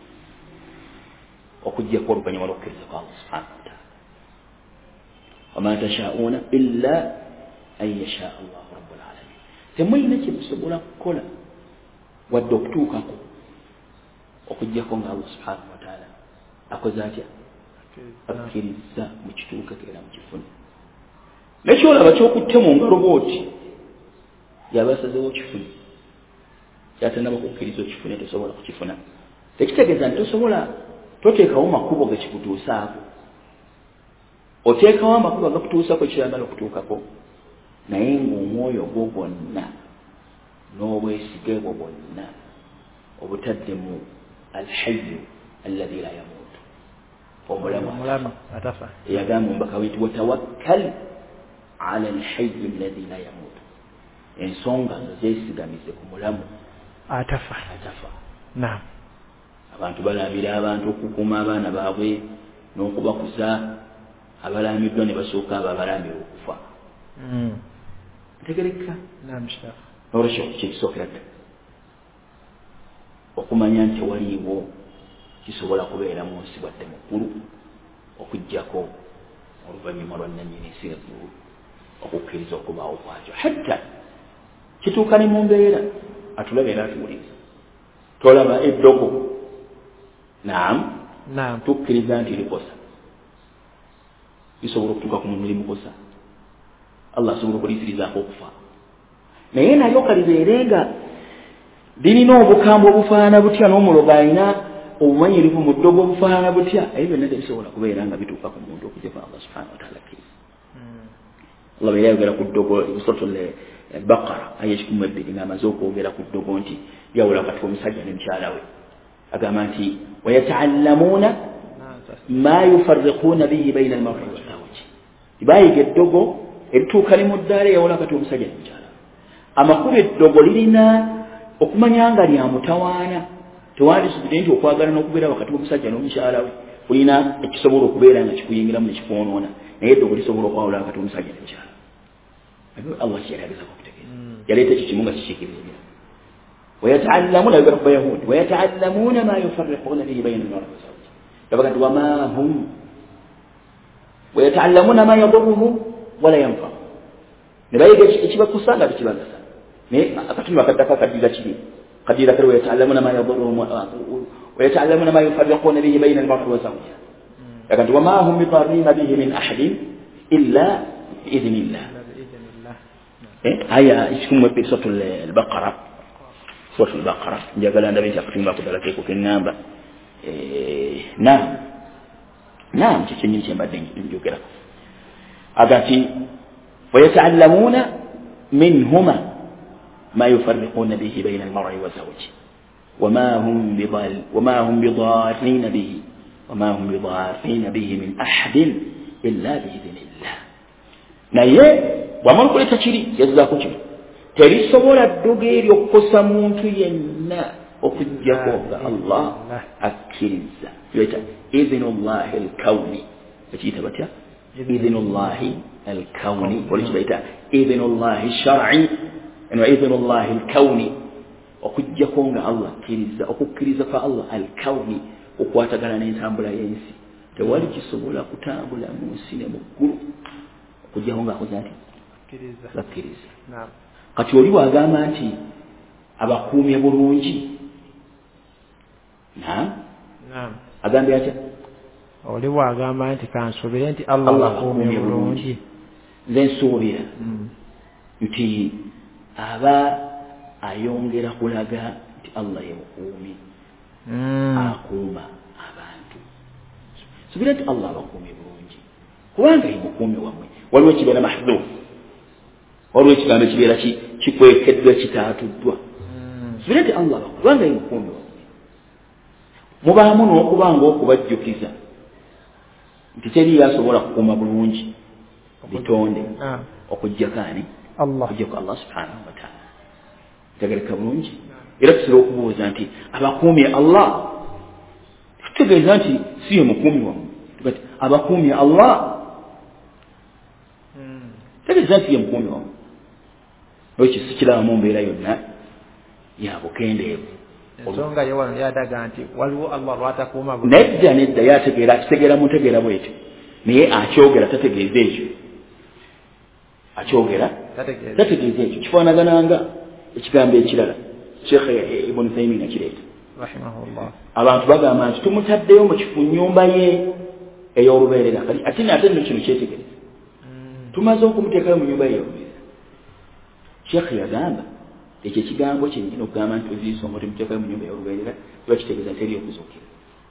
okujjako oluvannyuma lw'okukkiriza kwa Allah subhanahu wa ta'ala. Wama tashaa'uuna illa an yashaa Allahu rabbul alamin. Temulina kye musobola kukola wadde okutuukako okujjako nga Allah subhanahu wa ta'ala akoze atya akkiriza mu kituukako era mu kifune. Nekyolaba kyokutte mu ngalo bw'oti yaba asazeewo kifune kyatanaba kukkiriza okifune tosobola kukifuna. Tekitegeeza nti toteekawo makubo gakikutuusaako. Oteekawo amakubo agakutuusako ekiragala okutuukako naye ng'omwoyo gwo gwonna n'obwesige bwo bwonna obutadde mu alhayyu alladhi la yamuutu omulamu atafa. Yagamba omubaka we nti watawakkal ala alhayyi alladhi la yamuutu. Ensonga zo zeesigamize ku mulamu atafa. Naam. Abantu balabira abantu okukuuma abaana baabwe n'okubakuza abalamiddwa ne basooka abo abalambira okufa. Ntegereka. Naam Sheikh. Olwekyo kyekisookera ddala okumanya nti waliiwo kisobola kubeera mu nsi wadde mu ggulu okuggyako oluvannyuma lwa nannyini ensi eggulu okukkiriza okubaawo kwakyo hatta kituuka ne mu mbeera atulabe era atuwuliza tolaba eddogo. Naam, tukkiriza nti likosa lisobola okutuuka ku muntu limukosa Allah asobola okuliyisirizaako okufa naye nalyo kalibeere nga lirina obukambwe obufaanana butya n'omulogo alina obumanyirivu mu ddogo obufaanana butya ebyo byonna tebisobola kubeera nga bituuka ku muntu okujja kwa Allah subhanahu wa ta'ala akkiriza. Allah yayogera ku ddogo suratul Baqara aya 12 ng'amaze okwogera ku ddogo nti yawula wakati w'omusajja ne mukyala we agamba nti wayata'allamuna ma yufarriquna bihi bayna al-mar'i wa zawj bayiga eddogo erituuka ne mu ddaala yawula wakati w'omusajja ne mukyala amakulu eddogo lirina okumanya nga lya mutawaana tewandisubire nti okwagala n'okubeera wakati w'omusajja n'omukyala we kulina ekisobola okubeera nga kikuyingiramu ne kikwonoona naye eddogo lisobola okwawula wakati w'omusajja n'omukyala Allah kiyageza okutegeeza yaleeta ekyo kimu nga kikiikirira ويتعلمون يقرأ يهود ويتعلمون ما يفرقون به بين المرء وزوجه فقد وما هم ويتعلمون ما يضرهم ولا ينفعهم نبايك ايش بكسالا بكبالسا أكتم وكتفا قديرة كانوا ويتعلمون ما يضرهم ويتعلمون ما يفرقون به بين المرء وزوجه فقد وما هم بضارين به من أحد إلا بإذن الله هيا اسكم بسورة البقرة سورة البقرة جاء النبي تكتم وكتلكيك كنابا نعم تشنين بعدين يجوكرا أغاتي ويتعلمون منهما ما يفرقون به بين المرء وزوجه وما هم بضارين به من أحد إلا بإذن الله naye wamanukule takiri yazzaako kino terisobola ddogeri okukosa muntu yenna okujjako nga Allah akkiriza leta idhinullahi alkawni ekiyita batya idhinullahi alkawni olikibaita idhinullahi shar'i eno idhinullahi alkawni okujjako nga Allah akkiriza okukkiriza kwa Allah alkawni okwatagana n'entambula y'ensi tewali kisobola kutambula mu nsi ne mu ggulu okujjako nga akoze ati akkiriza kati oli wagamba nti abakuumye bulungi agambye atya oli wagamba nti kansuubire nti Allah abakuumye bulungi nze nsuubira nti aba ayongera kulaga nti Allah ye mukuumi akuuma abantu suubira nti Allah abakuumye bulungi kubanga ye mukuumi wammwe waliwo ekibeera mahdhufu waliwo ekigambo ekibeera kikwekeddwa kitaatuddwa suubira nti Allah kubanga ye mukuumi wammwe mubaamu n'okubanga okubajjukiza nti teriyo asobola kukuuma bulungi bitonde okujjako ani okujjako Allah subhanahu wa ta'ala tegereka bulungi era tusobola okubuuza nti abakuumye Allah tutegeeza nti si ye mukuumi wammwe tugati abakuumye Allah tegeeza nti ye mukuumi wammwe ekyo sikirabamu mbeera yonna ya bukendeevu ensonga ye wano yadaga nti waliwo Allah lwatakuuma nedda yategeera akitegeera muntegeera bwekyo naye akyogera tategeeza ekyo akyogera tategeeza ekyo kifaanagananga ekigambo ekirala Sheikh Ibn Taymiyyah akireeta rahimahullah abantu bagamba nti tumutaddeyo mu kifunyumba ye ey'olubeerera ate nno kino kyetegereza tumaze okumuteekayo mu nyumba ye ey'olubeerera Sheikh yagamba ekyo ekigambo kyennyini okugamba nti oziisonga temuteekayo mu nyumba y'olubeerera kiba kitegeeza nti eri okuzuukira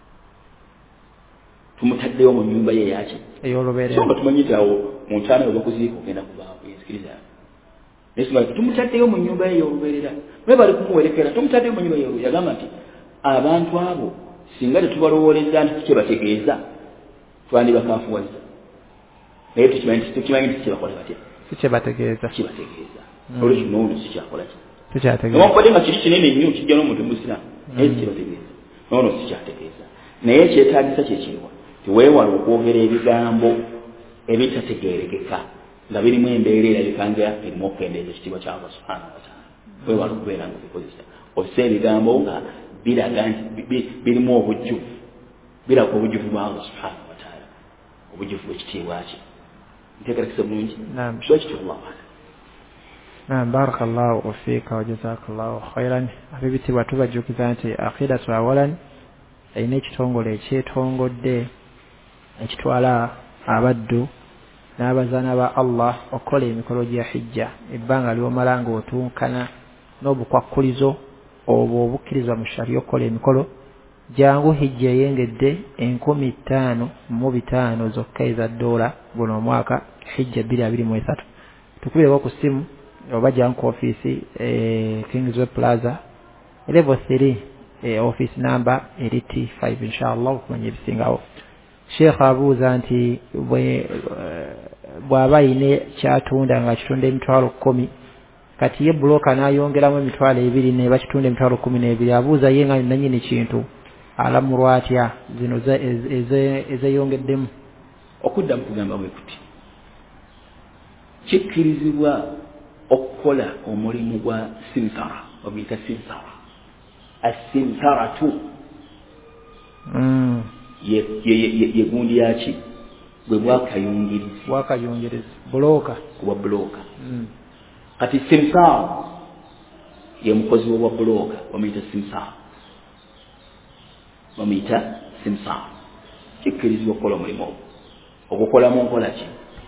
tumutaddeyo mu nyumba ye yaki ey'olubeerera so nga tumanyi nti awo mu ntaana we bakuziika ogenda kubaawo yenzikiriza naye singa tumutaddeyo mu nyumba ye y'olubeerera naye bali kumuwerekera tumutaddeyo mu nyumba ye y'olubeerera yagamba nti abantu abo singa tetubalowooleza nti kyebategeeza twandibakaafuwaza naye tukimanyi nti kyebakola batya kyebategeeza olwekyo n'ono sikyakola ki tukyategeeza newankubadde nga kiri kinene nnyo kijja n'omuntu musiraamu naye kyebategeeza n'ono sikyategeeza naye kyetaagisa kyekiriwa tiweewala okwogera ebigambo ebitategeerekeka nga birimu embeera erabika nga erimu okukendeeza ekitiibwa kya Allah subhanahu wa ta'ala weewala okubeera nga bikozesa obisa ebigambo nga biraga nti birimu obujjuvu biraga obujjuvu bwa Allah subhanahu wa ta'ala obujjuvu bw'ekitiibwa kye ntegeerekese bulungi kiba kityo Allah barakallahu fiika wa jazakallahu khairan abibitibwa tubajjukiza nti aqidatu awalan erina ekitongole ekyetongodde ekitwala abaddu n'abazaana ba Allah okukola emikolo gya hijja ebbanga ly'omala ng'otunkana n'obukwakkulizo obwo obukkiriza mu shariya okukola emikolo jangu hijja eyengedde 15,500 zokka eza $, guno omwaka hijja 2023 tukubireko ku simu oba Janko office Kingsway Plaza level 3 office number eri T5 inshallah okumanya ebisingawo. Sheikh abuuza nti bw'aba ine kyatunda nga kitunda emitwalo 10 kati ye bloka n'ayongeramu emitwalo 2 ne bakitunda emitwalo 12 abuuza ye nga nanyini kintu alamulwa atya zino ezeyongeddemu. Okuddamu kugamba bwe kuti kikkirizibwa okukola omulimu gwa simsara obuyita simsara asimsaratu ye gundi yaki bwe bwakayungirizi bloka kuba bloka kati simsara ye mukozi wa bloka bamuyita simsara kikkirizibwa okukola omulimu ogukola mu nkola ki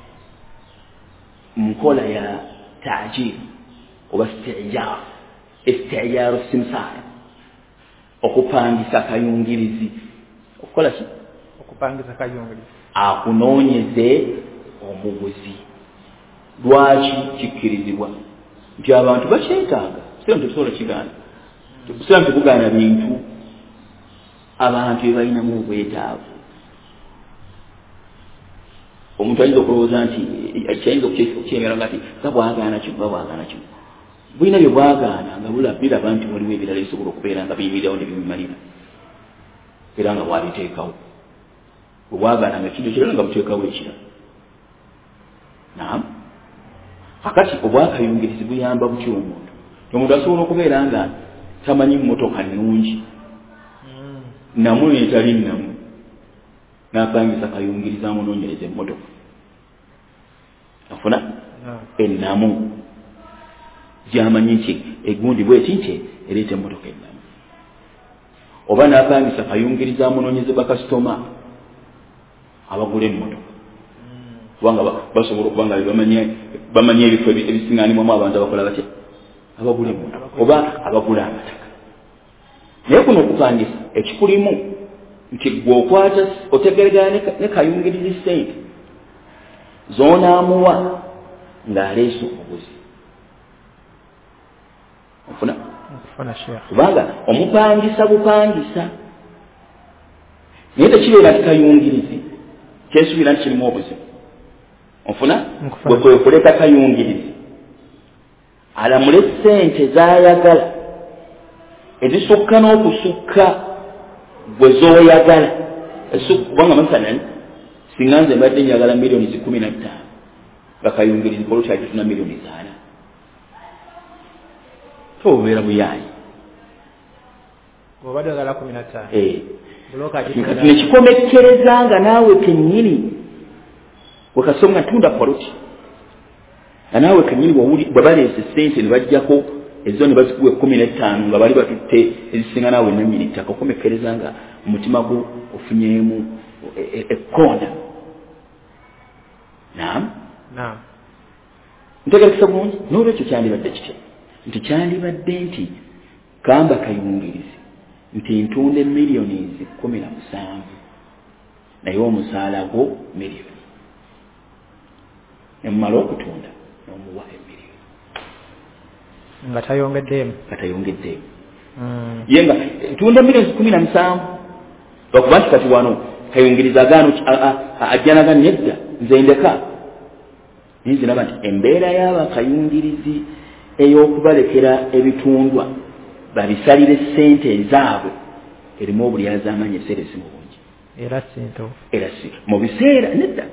nkola ya ta'jil oba isti'jar simsara okupangisa kayungirizi okukola ki okupangisa kayungirizi akunoonyeze omuguzi. Lwaki kikkirizibwa nti abantu bakyetaaga sira tusobola kigaana sira tukugaana bintu abantu ebalinamu obwetaavu. Omuntu ayinza okulowooza nti kyayinza okukyengera nga ti nga bwagaana kimu bulina bye bwagaana nga bulabiraba nti waliwo ebirala ebisobola okubeera nga biyimirawo ne bibimalira era nga bwabiteekawo bwe bwagaana nga kintu ekirala nga buteekawo ekirala. Naam akati obwakayungirizi buyamba butya omuntu? Omuntu asobola okubeera nga tamanyi mmotoka nnungi namu etali namu n'apangisa kayungiriza amunoonyereza emmotoka afuna ennamu gy'amanyi nti egundi bweti nti ereeta emmotoka ennamu, oba n'apangisa kayungiriza amunoonyeze bakasitoma abagula emmotoka kubanga basobola okuba nga bamanye ebifo ebisiŋŋaanibwamu abantu abakola batya abagula emmotoka oba abagula amataka. Naye kuno okupangisa ekikulimu nti gwe okwata otegeregana ne kayungirizi ssente zoonaamuwa ng'aleese omuguzi ofuna kubanga omupangisa bupangisa naye tekibeera nti kayungirizi kyesuubira nti kirimu obuzibu ofuna gwe kwekuleka kayungirizi alamule ssente z'ayagala ezisukka n'okusukka gwe z'oyagala kubanga masalan singa nze mbadde njagala miliyoni 15 nga kayungirizi polisi agifuna miliyoni 4 tobeera buyaayi obadde ogala 15 nekikomekkereza nga naawe kennyini wekasonga tunda poloti nga naawe kennyini bwe baleese ssente ne bajjako ezo ne bazikuwa 15 nga bali batutte ezisinga naawe nannyini ttaka okomekkereza nga omutima gwo ofunyeemu ekkonda. Naam ntegerekesa bulungi n'olwekyo kyandibadde kitya nti kyandibadde nti kamba kayungirizi nti ntunda miliyoni 17 naye omusaala gwo miliyoni emmala okutunda n'omuwa emiliyoni nga tayongeddeemu ye nga ntunda miliyoni 17 okuba nti kati wano kayungiriza agaano ajjanaga nedda nze ndeka nzi naba nti embeera y'abakayungirizi ey'okubalekera ebitundwa babisalire ssente ezaabwe erimu obulyazaamaanyi ebiseera ebisinga obungi era si mu biseera nedda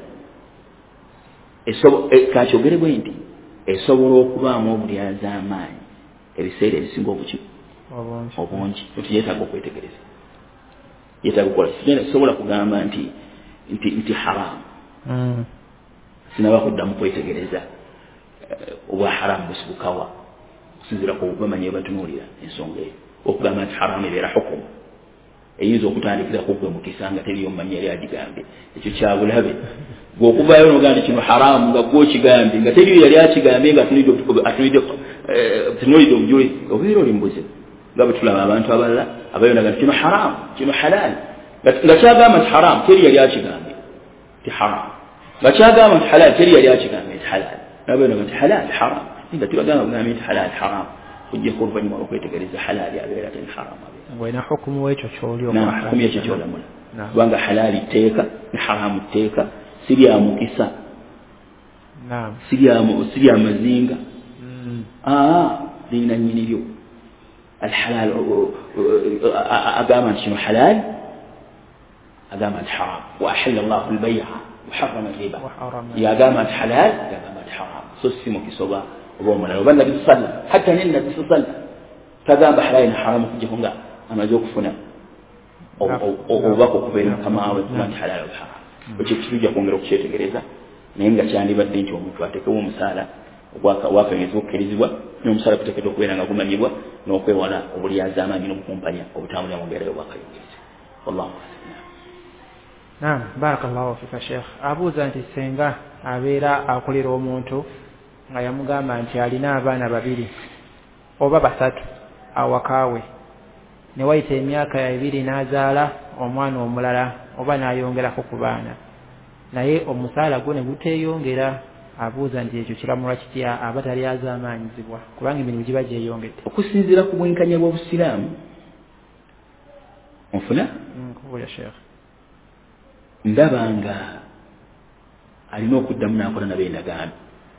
kakyogere bwe nti esobola okubaamu obulyazaamaanyi ebiseera ebisinga obungi nti yeetaaga okwetegereza yeetaaga okukola sigenda sobola kugamba nti haramu sinaba kuddamu kwetegereza obwa haramu busibukawa okusinziira ku bamanya ebatunuulira ensonga eyo okugamba nti haramu ebeera hukumu eyinza okutandikirako gwe mukisa nga teriyo mumanyi yali agigambye ekyo kyabulabe gwe okuvaayo n'ogamba nti kino haramu nga gwe okigambye nga teriyo yali akigambye nga tunuulidde obujulizi obeera oli mubuzibu nga bwe tulaba abantu abalala abayonaga nti kino haramu kino halaali nga kyagamba nti haramu teri yali akigambye ti haramu nga kyagamba nti halaali teri yali akigambye nti halaali nabeno nti halal haram inga tibagamba ngambi halal haram kujja ko banyuma okwetegereza halal abeera ten haram ngwena hukumu wecho kyoli na hukumu yecho kyolamula kubanga halal teeka ne haram teeka sirya mukisa naam sirya mazinga lina nyiniryo الحلال أقامت شنو حلال أقامت حرام وأحل الله البيع وحرم الربا يا قامت حلال يا قامت حرام سوسمك سوبا وبومنا وبنا بالصلاة حتى النبي صلى الله عليه وسلم فقام بحلال حرام كجهنga amazokufuna obako kubera kama awe halal haram ekyo kitujja kwongera okukyetegereza naye nga kyandibadde nti omuntu atekewo omusaala ogwakanyeza okukkirizibwa n'omusaala kuteekeddwa okubeera nga gumanyibwa n'okwewala obulyaza amaanyi n'obukumpanya obutambulira mu mbeera y'obwakayungirizi wallahu naam barakallahu fika sheikh abuuza nti senga abeera akolera omuntu nga yamugamba nti alina abaana babiri oba basatu awakaawe ne wayita emyaka 2 n'azaala omwana omulala oba n'ayongerako ku baana naye omusaala gwo ne guteeyongera abuuza nti ekyo kiramulwa kitya aba tali azaamaanyizibwa kubanga emirimu giba gyeyongedde okusinziira ku bwenkanya bw'obusiraamu onfuna kubulya sheikh ndaba nga alina okuddamu n'akola nabo endagaano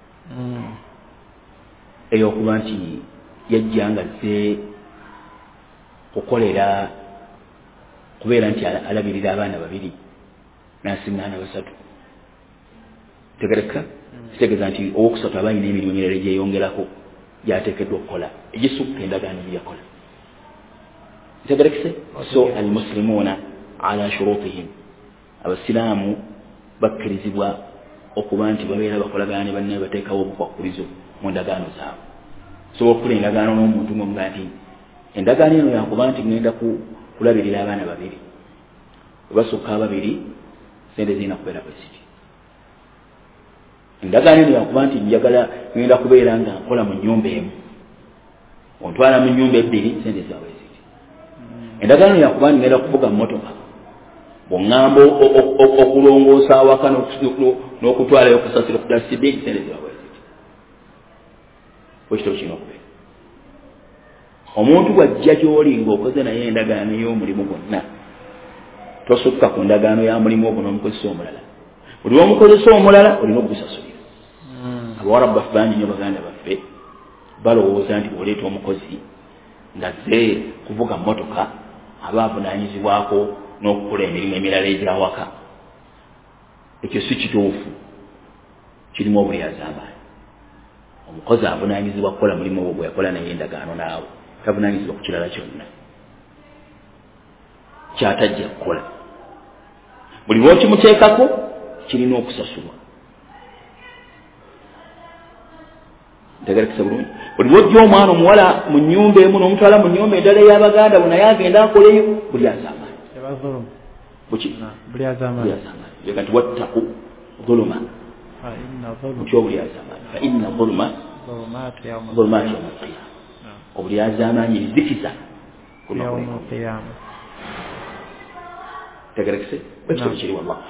ey'okuba nti yajja nga azze kukolera kubeera nti alabirira abaana babiri n'asiŋŋaana basatu tegereka kitegeeza nti owokusatu aba alina emirimu emirala gyeyongerako gyateekeddwa okukola egisukka endagaano byeyakola tegerekese so almuslimuuna ala shurutihim abasiraamu bakkirizibwa okuba nti babeera bakolagana ne bannaye bateekawo obukwakkulizo mu ndagaano zaabwe sobola okukola endagaano n'omuntu ng'omuga nti endagaano eno yakuba nti ngenda kulabirira abaana babiri webasukka ababiri sente zirina kubeera bweziti endagaano eno yakuba nti njagala ngenda kubeera nga nkola mu nnyumba emu ontwala mu nnyumba ebbiri sente zaabwe ziti endagaano yakuba nti ngenda kuvuga mmotoka bw'oŋŋamba okulongoosa awaka n'okutwalayo kasasiro ku dasibeegi sente zaabwe ziti bwekitabo kirina okubeera omuntu bw'ajja gy'oli ng'okoze naye endagaano y'omulimu gwonna tosukka ku ndagaano ya mulimu ogwo n'omukozesa omulala buli lw'omukozesa omulala olina okugusasulira abawarabu baffe bangi nnyo baganda baffe balowooza nti bw'oleeta omukozi ng'azze kuvuga mmotoka aba avunaanyizibwako n'okukola emirimu emirala egy'awaka ekyo si kituufu kirimu obulyaza amaanyi omukozi avunaanyizibwa kukola mulimu ogwo gwe yakola naye endagaano naawe tavunaanyizibwa ku kirala kyonna kyatajja kukola buli lw'okimuteekako kirina okusasulwa ntegerekesa bulungi buli lw'ojja omwana omuwala mu nnyumba emu n'omutwala mu nnyumba endala ey'abaganda bo naye agenda akoleyo buli azamaanyi buli azamaanyi leka nti wattaku dhuluma mutya obuli azamaanyi fa inna dhuluma dhulumaatu yawma alqiyama obuli azamaanyi lizikiza tegerekese bwekitabo kiri wallahu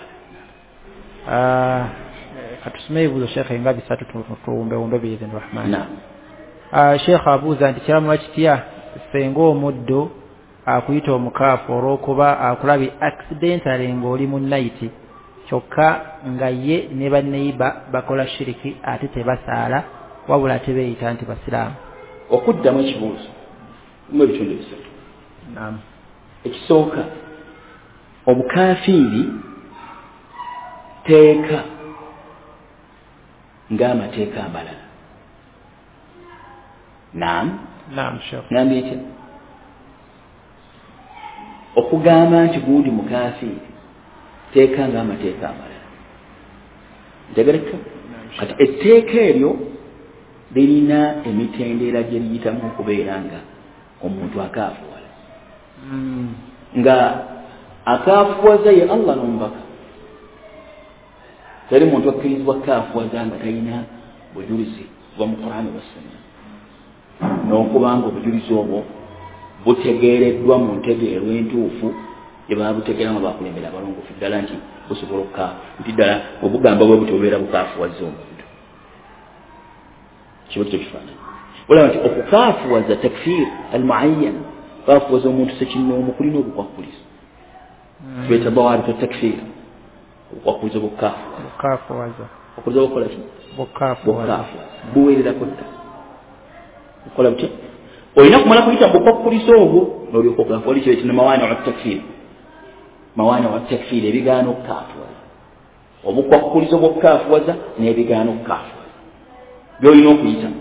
katusome ebibuuzo sheekhe nga bisatu tuwumbewumbe biidhini rahmaani sheekhe abuuza nti kiramulwa kitya senga omuddo akuyita omukaafu olw'okuba akulabye accidentally ng'oli mu nayiti kyokka nga ye ne baneiba bakola shiriki ate tebasaala wabula tebeeyita nti basiraamu okuddamu ekibuuzo mu ebitundu bisatu ekisooka obukafiiri teeka ng'amateeka amalala ngambye ekyo okugamba nti gundi mukafiiri teeka ng'amateeka amalala ntegereka kati etteeka eryo lirina emitendera gye liyitamu okubeera nga omuntu akaafuwala nga akaafuwaza ye Allah n'omubaka teri muntu akkirizibwa kaafuwaza nga talina bujulizi bwa mu Qur'ani wa Sunna n'okubanga obujulizi obwo butegeereddwa mu ntegeero entuufu gye baabutegeeramu baakulembera abalongoofu ddala nti busobola okukaafu nti ddala obugamba bwe buti obeera bukaafuwaza omuntu kiba kifaananyi olaba nti okukaafuwaza takfir almuayyan kaafuwaza omuntu sekinnoomu kulina obukwakulizo tweta dawaabit takfir okukwakuliza bukaafuwaza okuliza bukola ki bukaafuwaza buweererako dda okola butya olina kumala kuyita bukwakulizo obwo n'olyoka okaafuwali kyo ekina mawaani wa takfir mawaani wa takfir ebigaana okukaafuwaza obukwakulizo bw'okukaafuwaza n'ebigaana okukaafuwaza byolina okuyitamu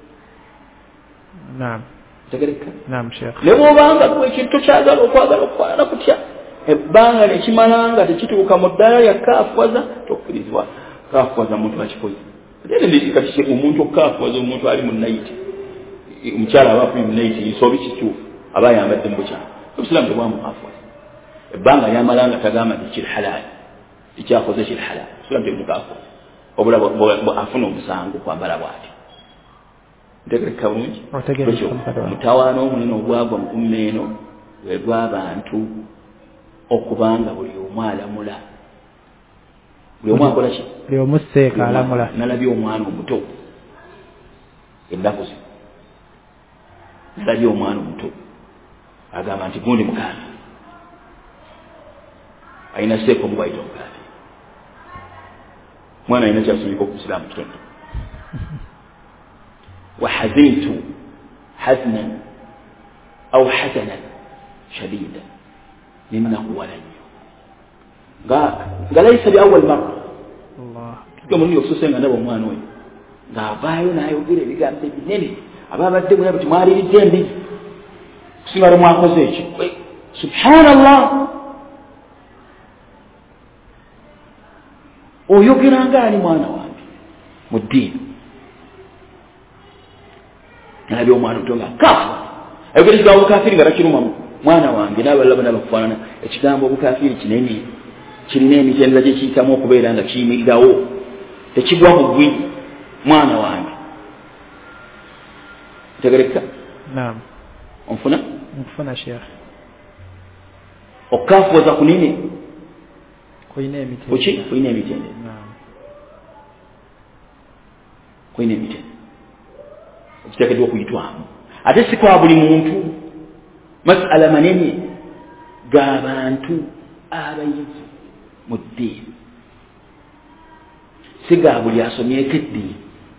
naam tegereka naam sheikh ne bw'obanga gwe ekintu kyagala okwagala okufaanana kutya ebbanga ne kimala nga tekituuka mu ddala lya kaafuwaza tokkirizibwa kaafuwaza muntu akikoze kati omuntu okukaafuwaza omuntu ali mu nayiti omukyala aba akuli mu nayiti nsobi kituufu aba ayambadde mu bukyala obusiraamu tebwamukaafuwaza ebbanga lyamala nga tagamba nti kiri halaali ekyakoze kiri halaali obusiraamu tebumukaafuwaza obula afuna omusango kwambala bw'ati ntegereka bulungi mutawaana omunene ogwagwa mu umma eno gwe gw'abantu okubanga buli omu alamula buli omu akola ki buli omu seeka alamula nalabye omwana omuto ennaku zino nalabye omwana omuto agamba nti gundi mukaabi alina seeka omugwaita omukaabi mwana alina kyasomeka okusiraamu kitono وحزنت حزنا أو حزنا شديدا لأنه ولن قال ليس بأول مرة الله كما يخصوصا أنه ومانوي قال بايونا يوغيري بيقام تبينيني أبابا الدمنا بتماري للدين دي سمر ما قزيش سبحان الله ويوغيرا قال مانا واني مدين nalabye omwana omuto nga kafu ayogera ekigambo obukafiri nga takirumamu mwana wange n'abalala bonna bakufaanana ekigambo obukafiri kinene kirina emitendera gye kiyitamu okubeera nga kiyimirirawo tekigwa mu ggwi mwana wange ntegereka naam onfuna sheikh okukafuwaza kunene kulina emitendera kulina emitendera kulina emitendera ekiteekeddwa okuyitwamu ate si kwa buli muntu masala manene g'abantu abayizi mu ddiini si ga buli asomyeko eddiini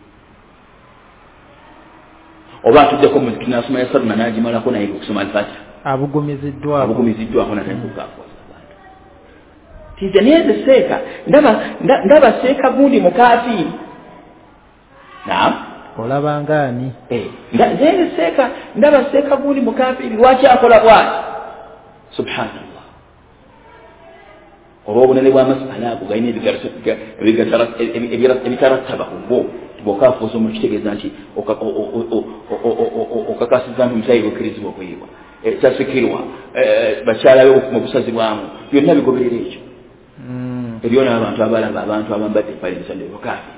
oba atuddeko mu tunasoma ya saluna n'agimalako naye okusoma alfatiha abugumiziddwako natakukaafuwaza abantu tize neze seeka ndaba seeka gundi mukaafiiri naam olabangaani nze seeka ndaba seeka gundi mukafiri lwaki akola bwati subhanallah olw'obunene bw'amasala ago galina ebitarattabaku bo bw'okaafuuza omuntu kitegeeza nti okakasiza nti omusaayi okkirizibwa okuyiibwa tasikirwa bakyala be mu busazibwamu byonna bigoberera ekyo ebyo n'abantu abalaba abantu abambadde empale ensande bukaafi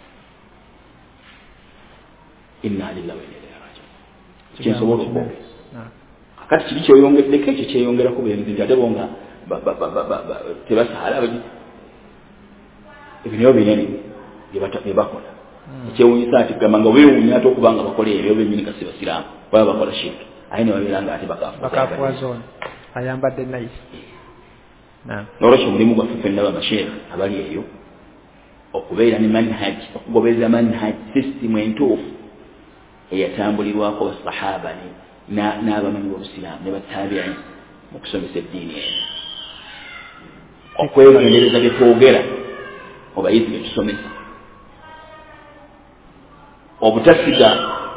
inna lillahi wa inna ilaihi raji'un kinsobola okwogera kakati kiri kyoyongeddeko ekyo kyeyongerako bulenzi nti ate bonga tebasaala ebinyo binene bye bakola ekyewunyisa ati gamba nga weewuunya ate okuba nga bakola ebyo bennyini kasi basiraamu baba bakola shirki aye ne babeera nga ate bakaafuwaza ono ayambadde nayisi n'olwekyo mulimu gwaffe ffenna bamasheekh abali eyo okubeera ne manhaj okugobereza manhaj system entuufu eyatambulirwako basahaba n'abamanyi b'obusiraamu ne batabi'in mu kusomesa eddiini eno okwegendereza bye twogera mu bayizi bye tusomesa obutasiga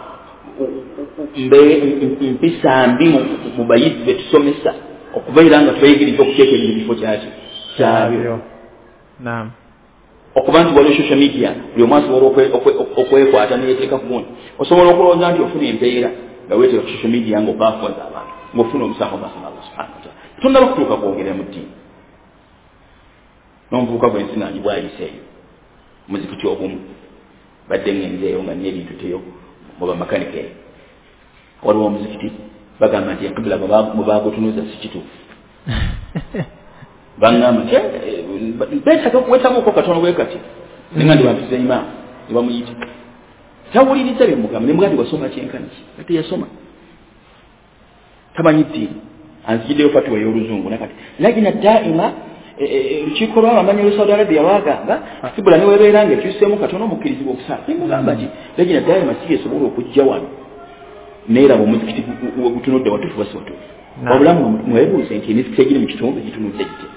mpisa mbi mu bayizi bye tusomesa okubeera nga tweyigiriza okuteeka ebintu bifo kyabyo okuba nti waliwo social media buli omu asobola okwekwata neyeteeka ku gundi osobola okulowooza nti ofuna empeera nga weeteeka ku social media nga okaafuwaza abantu ng'ofuna omusango masanga Allah subhanahu wa ta'ala tonnaba kutuuka kwogera mu ddiini n'omuvubuka gwensi nangi bwayiseeyo muzikiti obumu badde ngenzeeyo nga nina ebintu teyo muba makanika eyo waliwo omuzikiti bagamba nti ekibula bwe bagutunuza si kituufu bangamba beetaaga okuwetamuko katono bwe kati ninga ndi bampiza imaamu ne bamuyita tawuliriza bye mugamba ne mugandi wasoma kyenkaniki ate yasoma tamanyi ddiini anzigiddeyo fatwa y'oluzungu nakati lagina daima lukiiko lw'abamanyi lwa Saudi Arabia lwagamba kibula newebeera ng'ekyuseemu katono omukkirizibwa okusala nemugamba nti lagina daima si esobola okujja wano neeraba omuzikiti gutunudde watufu basi watufu wabula mwebuuze nti emizikiti egiri mu kitundu gitunudde gite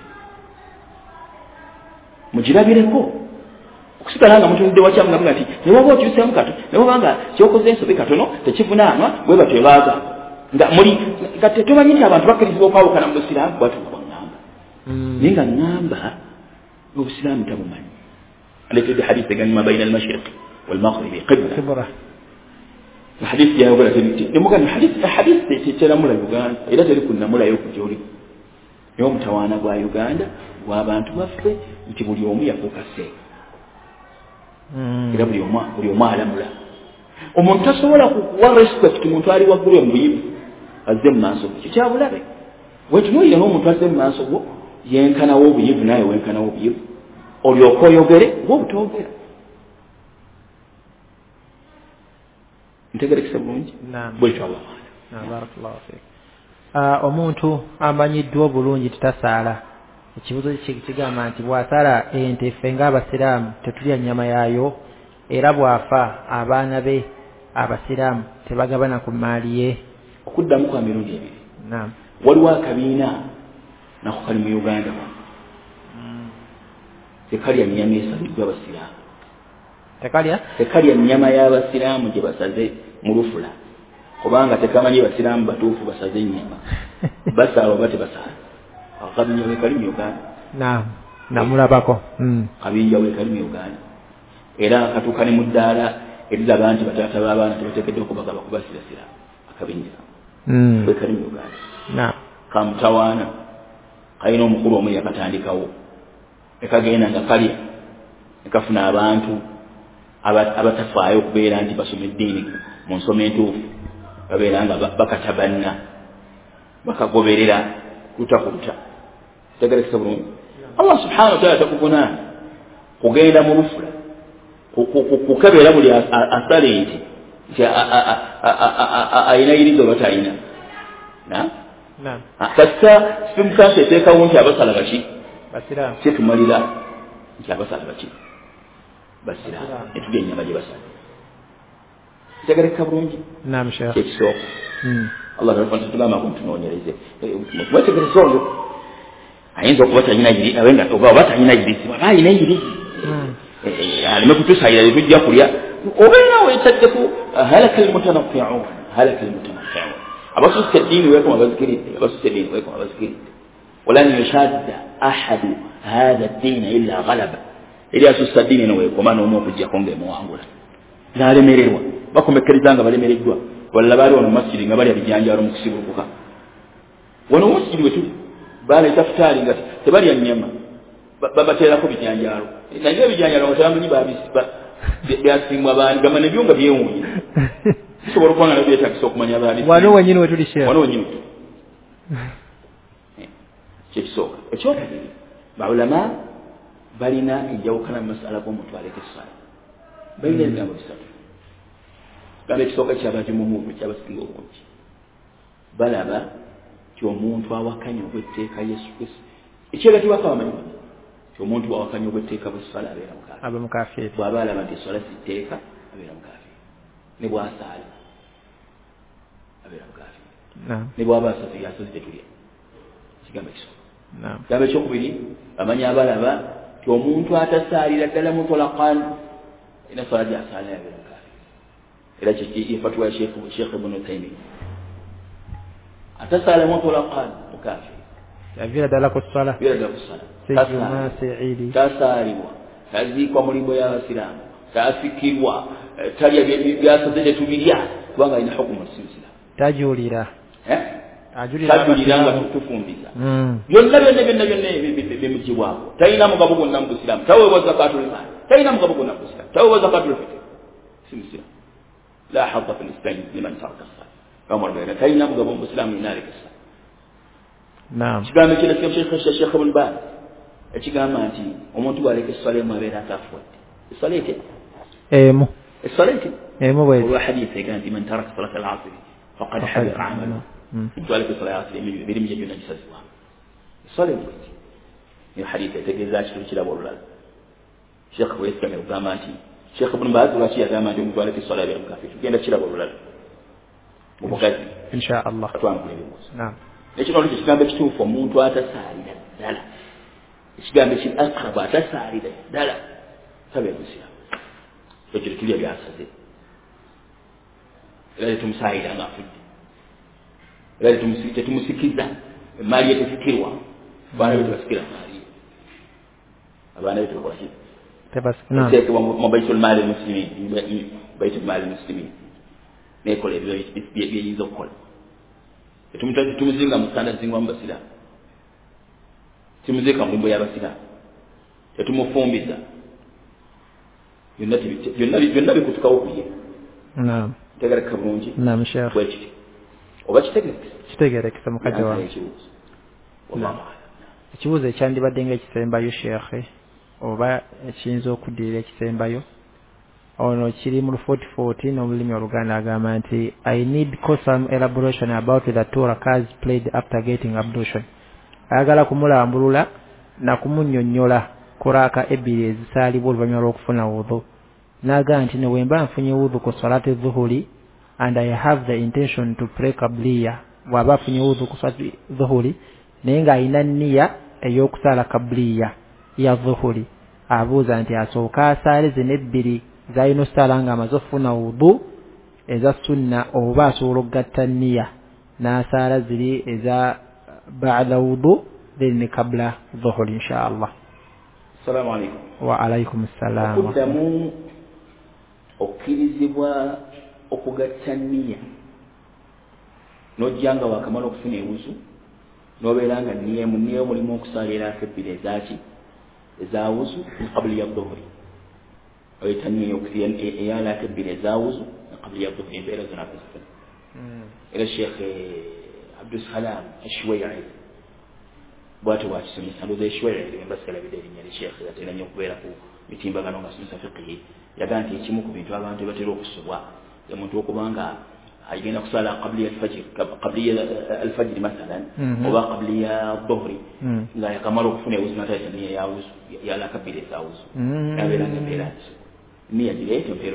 mugirabireko okusigala nga mutunudde wakyamu nga nti ne waba okyuseemu katono ne waba nga kyokoze ensobi katono tekivunaanwa bwe batyo baaga nga muli nga tetumanyi nti abantu bakkirizibwa okwawukana mu busiraamu bwatuuka ngamba naye nga ngamba obusiraamu tabumanyi aletedde hadisi eganyuma baina almashriq walmaghribi qibla hadisi yayogera nemugamba hadisi teramula Uganda era teri kunnamulayo kugyoli naye omutawaana gwa Uganda gw'abantu baffe nti buli omu yafuuka seeka era buli omu alamula omuntu tasobola kuwa respect muntu ali waggulu mu buyivu azze mu maaso kyo kyabulabe wetunuulire n'omuntu azze mu maaso gwo yenkanawo obuyivu naye wenkanawo obuyivu olyoka oyogere ng'obutoogera ntegerekese bulungi bwekyo barakallahu fiik omuntu amanyiddwa obulungi tutasaala ekibuzo kigamba nti bw'asala ente ffe ng'abasiraamu tetulya nnyama yaayo era bw'afa abaana be abasiraamu tebagabana ku maali ye okuddamu kwa mirundi ebiri waliwo akabiina nako kali mu Uganda tekalya nnyama esabiddwa abasiraamu tekalya nnyama y'abasiraamu gye basaze mu lufula kubanga tekamanyi basiraamu batuufu basaze nnyama basaaba bate basaala akabinja wekali mu Uganda namulabako kabinja wekali mu Uganda era katuuka ne mu ddaala eriraba nti bataata b'abaana tebateekeddwa okubagaba kubasirasira akabinja wekali mu Uganda kamutawaana kalina omukulu omu yakatandikawo ekagenda nga kalya nekafuna abantu abatafaayo okubeera nti basoma eddiini mu nsoma entuufu babeera nga bakatabanna bakagoberera kutakuta tegerekesa bulungi Allah subhanahu wa ta'ala takuvunaana kugenda mu lufula kukebeera buli asale nti ayina irizo batalina kasa sipimu kansa eteekawo nti abasala baki kyetumalira nti abasala baki basiraamu netulya ennyama gye basala kitegerekeka bulungi kyekisooka Allah tugamba kuntunoonyereze wetegereza oyo ayinza okuba talina iri awenga oba talina irisi aba alina irisi aleme kutusayira tetujja kulya obeera weetaddeku halaka almutanaffi'un abasusse eddiini weekoma bazikiridde walan yushadda ahadu hadha addiina illa ghalaba eri asussa ddiini eno weekoma n'omu okujjako ng'emuwangula n'alemererwa bakomekereza nga balemereddwa walla baali wano masjidi nga balya bijanjaalo mu kusibulukuka wano masjidi we tuli baleeta futaali nga tebalya nnyama babateerako bijanjaalo naye ebijanjaalo nga tebamanyi byasimbwa baani gamba nebyo nga byewuunya kisobola okuba nga nabyetagisa okumanya baani wano wenyini wetuli wano wenyini kyekisooka ekyokubiri baulama balina enjawukana mu masala g'omuntu aleka essala balina ebigambo bisatu gamba ekisooka kyabajumumuutu kyabasinga obungi balaba ti omuntu awakanya obwetteeka Yesu Kristo ekyegatibwako abamanyi ti omuntu awakanya obwetteeka bw'essala abeera mukafiri bw'aba alaba nti essala si tteeka abeera mukafiri ne bw'asaala abeera mukafiri ne bw'aba asaze tetulya kigambo ekisooka gamba ekyokubiri bamanyi abalaba ti omuntu atasaalira ddala mutolaqan ina sala gy'asaala yabeera mukafiri era yefatwa ya Sheikh Ibn Taymiyyah atasaala mutolaqan mukafiri yavira ddala ku ssala tasaalibwa taziikwa mulimbo y'abasiraamu tafikirwa talya byasaze tetubirya kubanga alina hukumu simusiraamu tajulira tajulira nga tufumbiza byonna bimugibwako talina mugabo gwonna mu busiraamu taweebwa zakatul maal talina mugabo gwonna mu busiraamu taweebwa zakatul fitr simusiraamu la hadda fi lislam liman taraka as-salat kamar bayna talina mugabo mu busiraamu inaleka as-salat kigambo ekireka Sheikh Ibn Baz ekigamba nti omuntu bw'aleka essala emu abeera ataafuwadde essala ete حديث كانت من ترك صلاة العصر فقد حبط عمله وقال في صلاة العصر بريم يجونا جسسوا صلي من حديث تجزاش تشيل بولا شيخ ويس كان يقاماتي شيخ ابن باز ولا شيء قامات يوم قال في صلاة بيرم كافي كان تشيل بولا مبكر إن شاء الله نعم ليش نقول إيش كان بيشتوه فمون تواتر ساري ده لا إيش كان بيشيل أقرب تساري ده لا تبي مسيا فجر كليه بيعسى لا تمساعد أنا لا تمسكيزا ماريا تفكيروا فأنا بتفكير ماريا أبانا بتقول شيء تبص نعم سيك ما بيت المال المسلمين بيت المال المسلمين نيكول بيجيزوكول تمسكيزا مستند زين بسيلا تمسكيزا مبيا بسيلا تمفهميزا ينبي كتكوه نعم تقدر كبرونجي نعم شيخ وباش تقدر كمكجوا والله ikibuuzo kyandibadde nga ekisembayo sheekhe oba ekiyinza okuddirira ekisembayo ono kiri mu 4040 n'olulimi oluganda agamba nti I need some elaboration about the two rak'ahs played after getting ablution ayagala kumulambulula na kumunnyonnyola kuraka ebbiri ezisaalibwa oluvannyuma lw'okufuna wudhu n'agamba nti newemba nfunye wudhu ku salati dhuhuri and I have the intention to pray qabliya bw'aba afunye wudhu ku salati dhuhuri naye ng'alina nniya ey'okusala qabliya ya dhuhuri abuuza nti asooka asaale zino ebbiri z'alina osala ng'amaze okufuna wudhu eza sunna oba asobola okugatta nniya n'asaala ziri eza ba'da wudhu then qabla dhuhuri insha Allah. Assalamu alaikum. Wa alaikum assalam. Okudamu okkirizibwa okugatta nniya n'ojjanga wakamala okufuna ewuzu n'obeera nga nniya mulimu okusaalirako ebbiri ezawuzu qabli ya dhuhuri oyita nniya eyalako ebbiri ezawuzu qabli ya dhuhuri embeera zona akazifuna era Sheikh Abdussalam Ashwayi bwati bwakisomesa ndoza Ashwayi embasalabidde erinnya lye Sheikh atera nnyo okubeera ku mitimbagano nga asomesa fiqhi yagaa nti ekimu ku bintu abantu batera okusubwa omuntu okubanga agenda kusala qabli al-fajr masalan oba qabli adh-dhuhri nga yakamala okufuna ewuzu n'atayita nniya yawuzu yalaka bbiri ezawuzu nabeera ngaembeera nniya gireeta empeera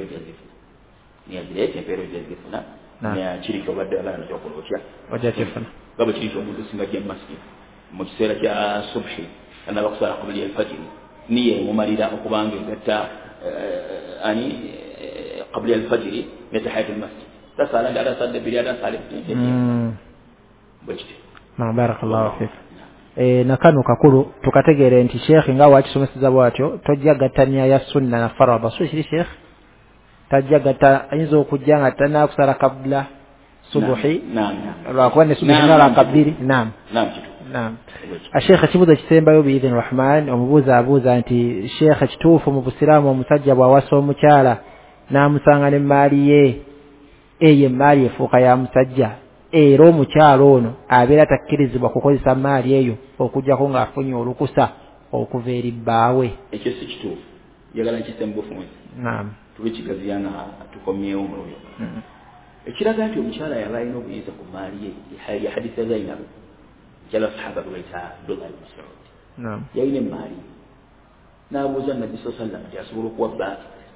ojazifuna kiriki obadde agala nakyokola otya nga bwe kiriki omuntu singa jja masjid mu kiseera kya subhi anaba kusala qabli al-fajr nniya emumalira okubanga egatta قبل الفجر يتحية المسجد تسأل عند على صد بلاد صالح بجد بارك الله فيك nakano kakulu tukategeere nti sheekh nga wakisomeseza bwatyo tojja gattanya ya sunna na farada so kiri sheekh tajja gatta ayinza okujja nga tanakusala kabla subuhi lwakuba ne subuhi nala kabiri naam Sheikh kibuuzo kisembayo biidhin rahman omubuuza abuuza nti sheekh kituufu mu busiraamu omusajja bw'awasa omukyala n'amusanga n'emmaali ye eyo emmaali efuuka ya musajja era omukyala ono abeera takkirizibwa kukozesa maali eyo okujjako ng'afunye olukusa okuva eri bbaawe ekyo si kituufu njagala nkisembufunzi tubikigaziya nga tukomyewo mululyo ekiraga nti omukyala yaba alina obuyinza ku maali ye ya hadisi ya Zainab jala sahaba baita Abdullah ibn Mas'ud yalina emmaali n'abuuza Nabbi sallallahu alayhi wa sallam nti asobola okuwabba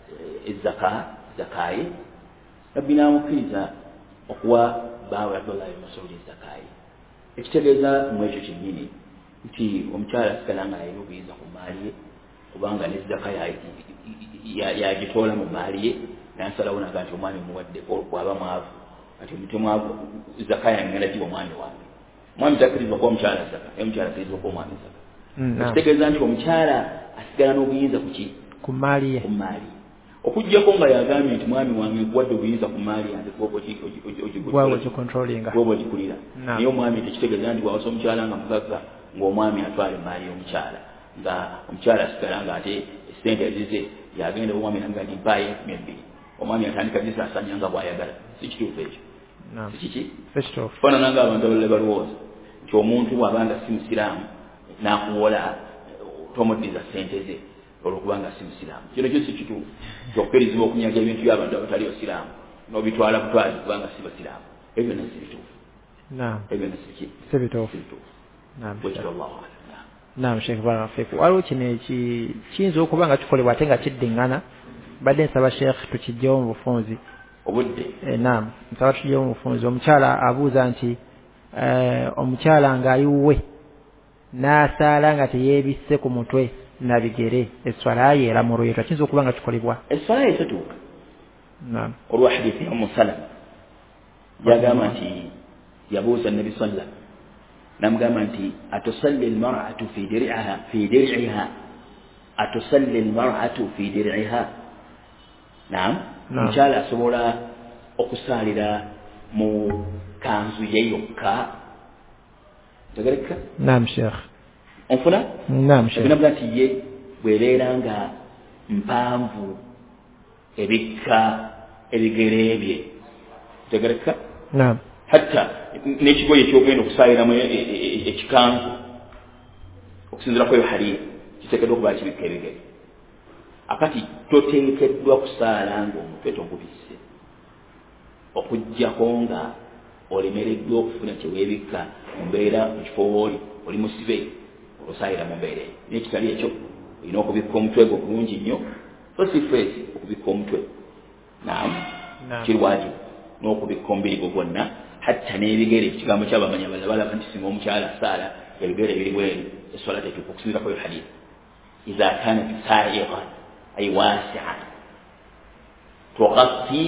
zakaye Nabbi n'amukkiriza okuwa baawe Abdullah ibn Mas'ud zakaye ekitegeeza mu ekyo kyennyini nti omukyala asigala nga alina obuyinza ku maali ye kubanga ne zaka yagitoola mu maali ye nansalawo naga nti omwami muwaddeko bw'aba mwavu ati mutemwavu zaka yangenda giba omwami wange mwami takkirizibwa kuba omukyala zaka omukyala akkirizibwa kuba omwami zaka ekitegeeza nti omukyala asigala n'obuyinza ku maali ye okujjako nga yagambye nti mwami wange nkuwadde obuyinza ku maali yange gwoba ogikulira naye omwami tekitegeeza nti bwawasa omukyala nga mugagga ng'omwami atwala emaali y'omukyala nga omukyala asigala nga ate esente ezize yagenda omwami nanga nti mpaayo 2,000 omwami atandika zisaasanya nga bw'ayagala si kituufu ekyo sikiki faanana nga abantu abalala balowooza nti omuntu bw'abanga si musiraamu n'akuwola tomuddiza ssente ze olwokubanga si musiraamu kino kyo si kituufu kyokkirizibwa okunyaga ebintu by'abantu abatali basiraamu n'obitwala butwazi kubanga si basiraamu ebyo na si bituufu ebyo na si bituufu naam Sheikh barakallahu waliwo kino kiyinza okuba nga kikolebwa ate nga kiddiŋŋana badde nsaba Sheikh tukijjewo mu bufunzi obudde naam nsaba tukijjewo mu bufunzi omukyala abuuza nti omukyala ng'ayiwuwe n'asaala nga teyeebisse ku mutwe na bigere esswala ye eramulwetwa kiyinza okuba nga kikolebwa esswala ye tetuuka olwa hadithi ya Salama yagamba nti yabuuza Nabi sallallahu namugamba nti atusalli almar'atu fi dir'iha atusalli almar'atu fi dir'iha naam omukyala asobola okusaalira mu kanzu ye yokka tegereka naam Sheikh onfuna naam Sheikh namuga nti ye bwebeera nga mpanvu ebikka ebigere bye tegereka naam hatta n'ekigoye kyogenda okusaaliramu ekikanzu okusinzira kweyo haliya kiteekeddwa okuba kibikka ebigere akati toteekeddwa kusaala ng'omutwe togubisse okuggyako nga olemereddwa okufuna kyeweebikka mbeera mu kifo oli musibe olosaalira mu mbeera eyo n'ekitali ekyo olina okubikka omutwe gwo bulungi nnyo so si feesi okubikka omutwe naam kirwajibu n'okubikka omubiri gwo gwonna hatta n'ebigere ekigambo ky'abamanyi abalala balaba nti singa omukyala asaala ebigere biri bweru esswala tetuuka okusinzira kweyo hadithi iza kanat sa'iqan ay wasi'an tughatti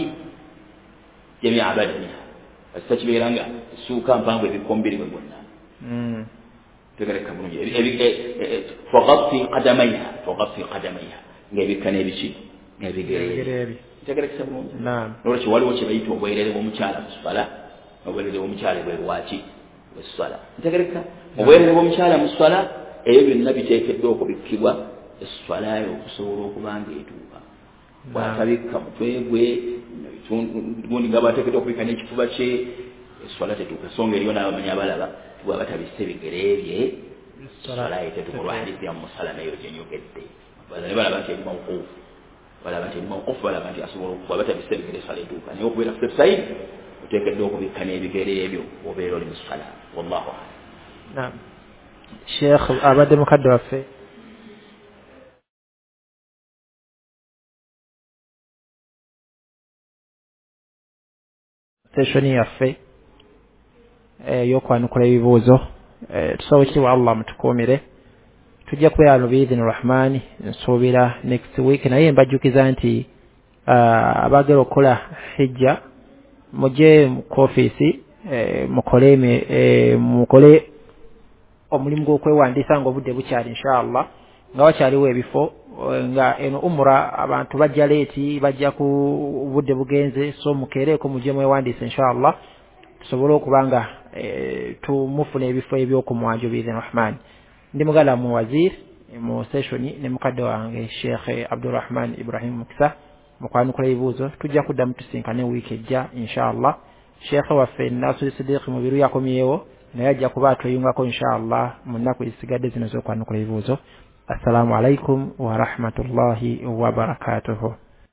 jami'a badaniha asita kibeera nga essuuka mpanvu ebikka omubiri gwe gwonna tegereka bulungi tughatti qadamayha ng'ebikka n'ebiki n'ebigere tegerekesa bulungi n'olwekyo waliwo kye bayita obwerere bw'omukyala mu sswala obwerere bw'omukyala bweru waki bw'esswala ntegereka obwerere bw'omukyala mu sswala ebyo byonna biteekeddwa okubikkibwa esswala yo okusobola okuba ng'etuuka bw'atabikka mutwe gwe gundi nga bw'ateekeddwa okubikka n'ekifuba kye esswala tetuuka songa eriyo n'abamanyi abalaba bw'aba tabisse bigere bye esswala ye tetuuka olwa hadithi ya Salama eyo gye njogedde bazane balaba nti eri mawquufu balaba nti eri mawquufu balaba nti asobola bw'aba tabisse bigere esswala etuuka naye okubeera step side oteekeddwa okubikka n'ebigere ebyo obeera oli mu ssala wallahu a'lam naam Sheikh abadde mukadde waffe seshoni yaffe ey'okwanukula ebibuuzo tusaba ekitiibwa Allah mutukuumire tujja kubeera biidhini rahmaani nsuubira next week naye mbajjukiza nti abaagala okukola hijja mujje ku ofiisi mukole omulimu gw'okwewandiisa ng'obudde bukyali inshallah nga wakyaliwo ebifo nga eno umura abantu bajja leeti bajja ku budde bugenze so mukeereeko mujje mwewandiisa inshallah tusobole okuba nga tumufuna ebifo ebyokumwanjo biidhini rahmaani ndi mugala mu wazir mu seshoni ne mukadde wange Sheikh Abdurrahman Ibrahim Mukisa mukwanukula ebibuuzo tujja kuddamu tusinkane wiiki ejja inshallah Sheikh waffe Nasir Siddiq mubiru yakomyewo naye ajja kuba atweyungako inshallah mu nnaku ezisigadde zino z'okwanukula ebibuuzo assalamu alaikum wa rahmatullahi wa barakatuhu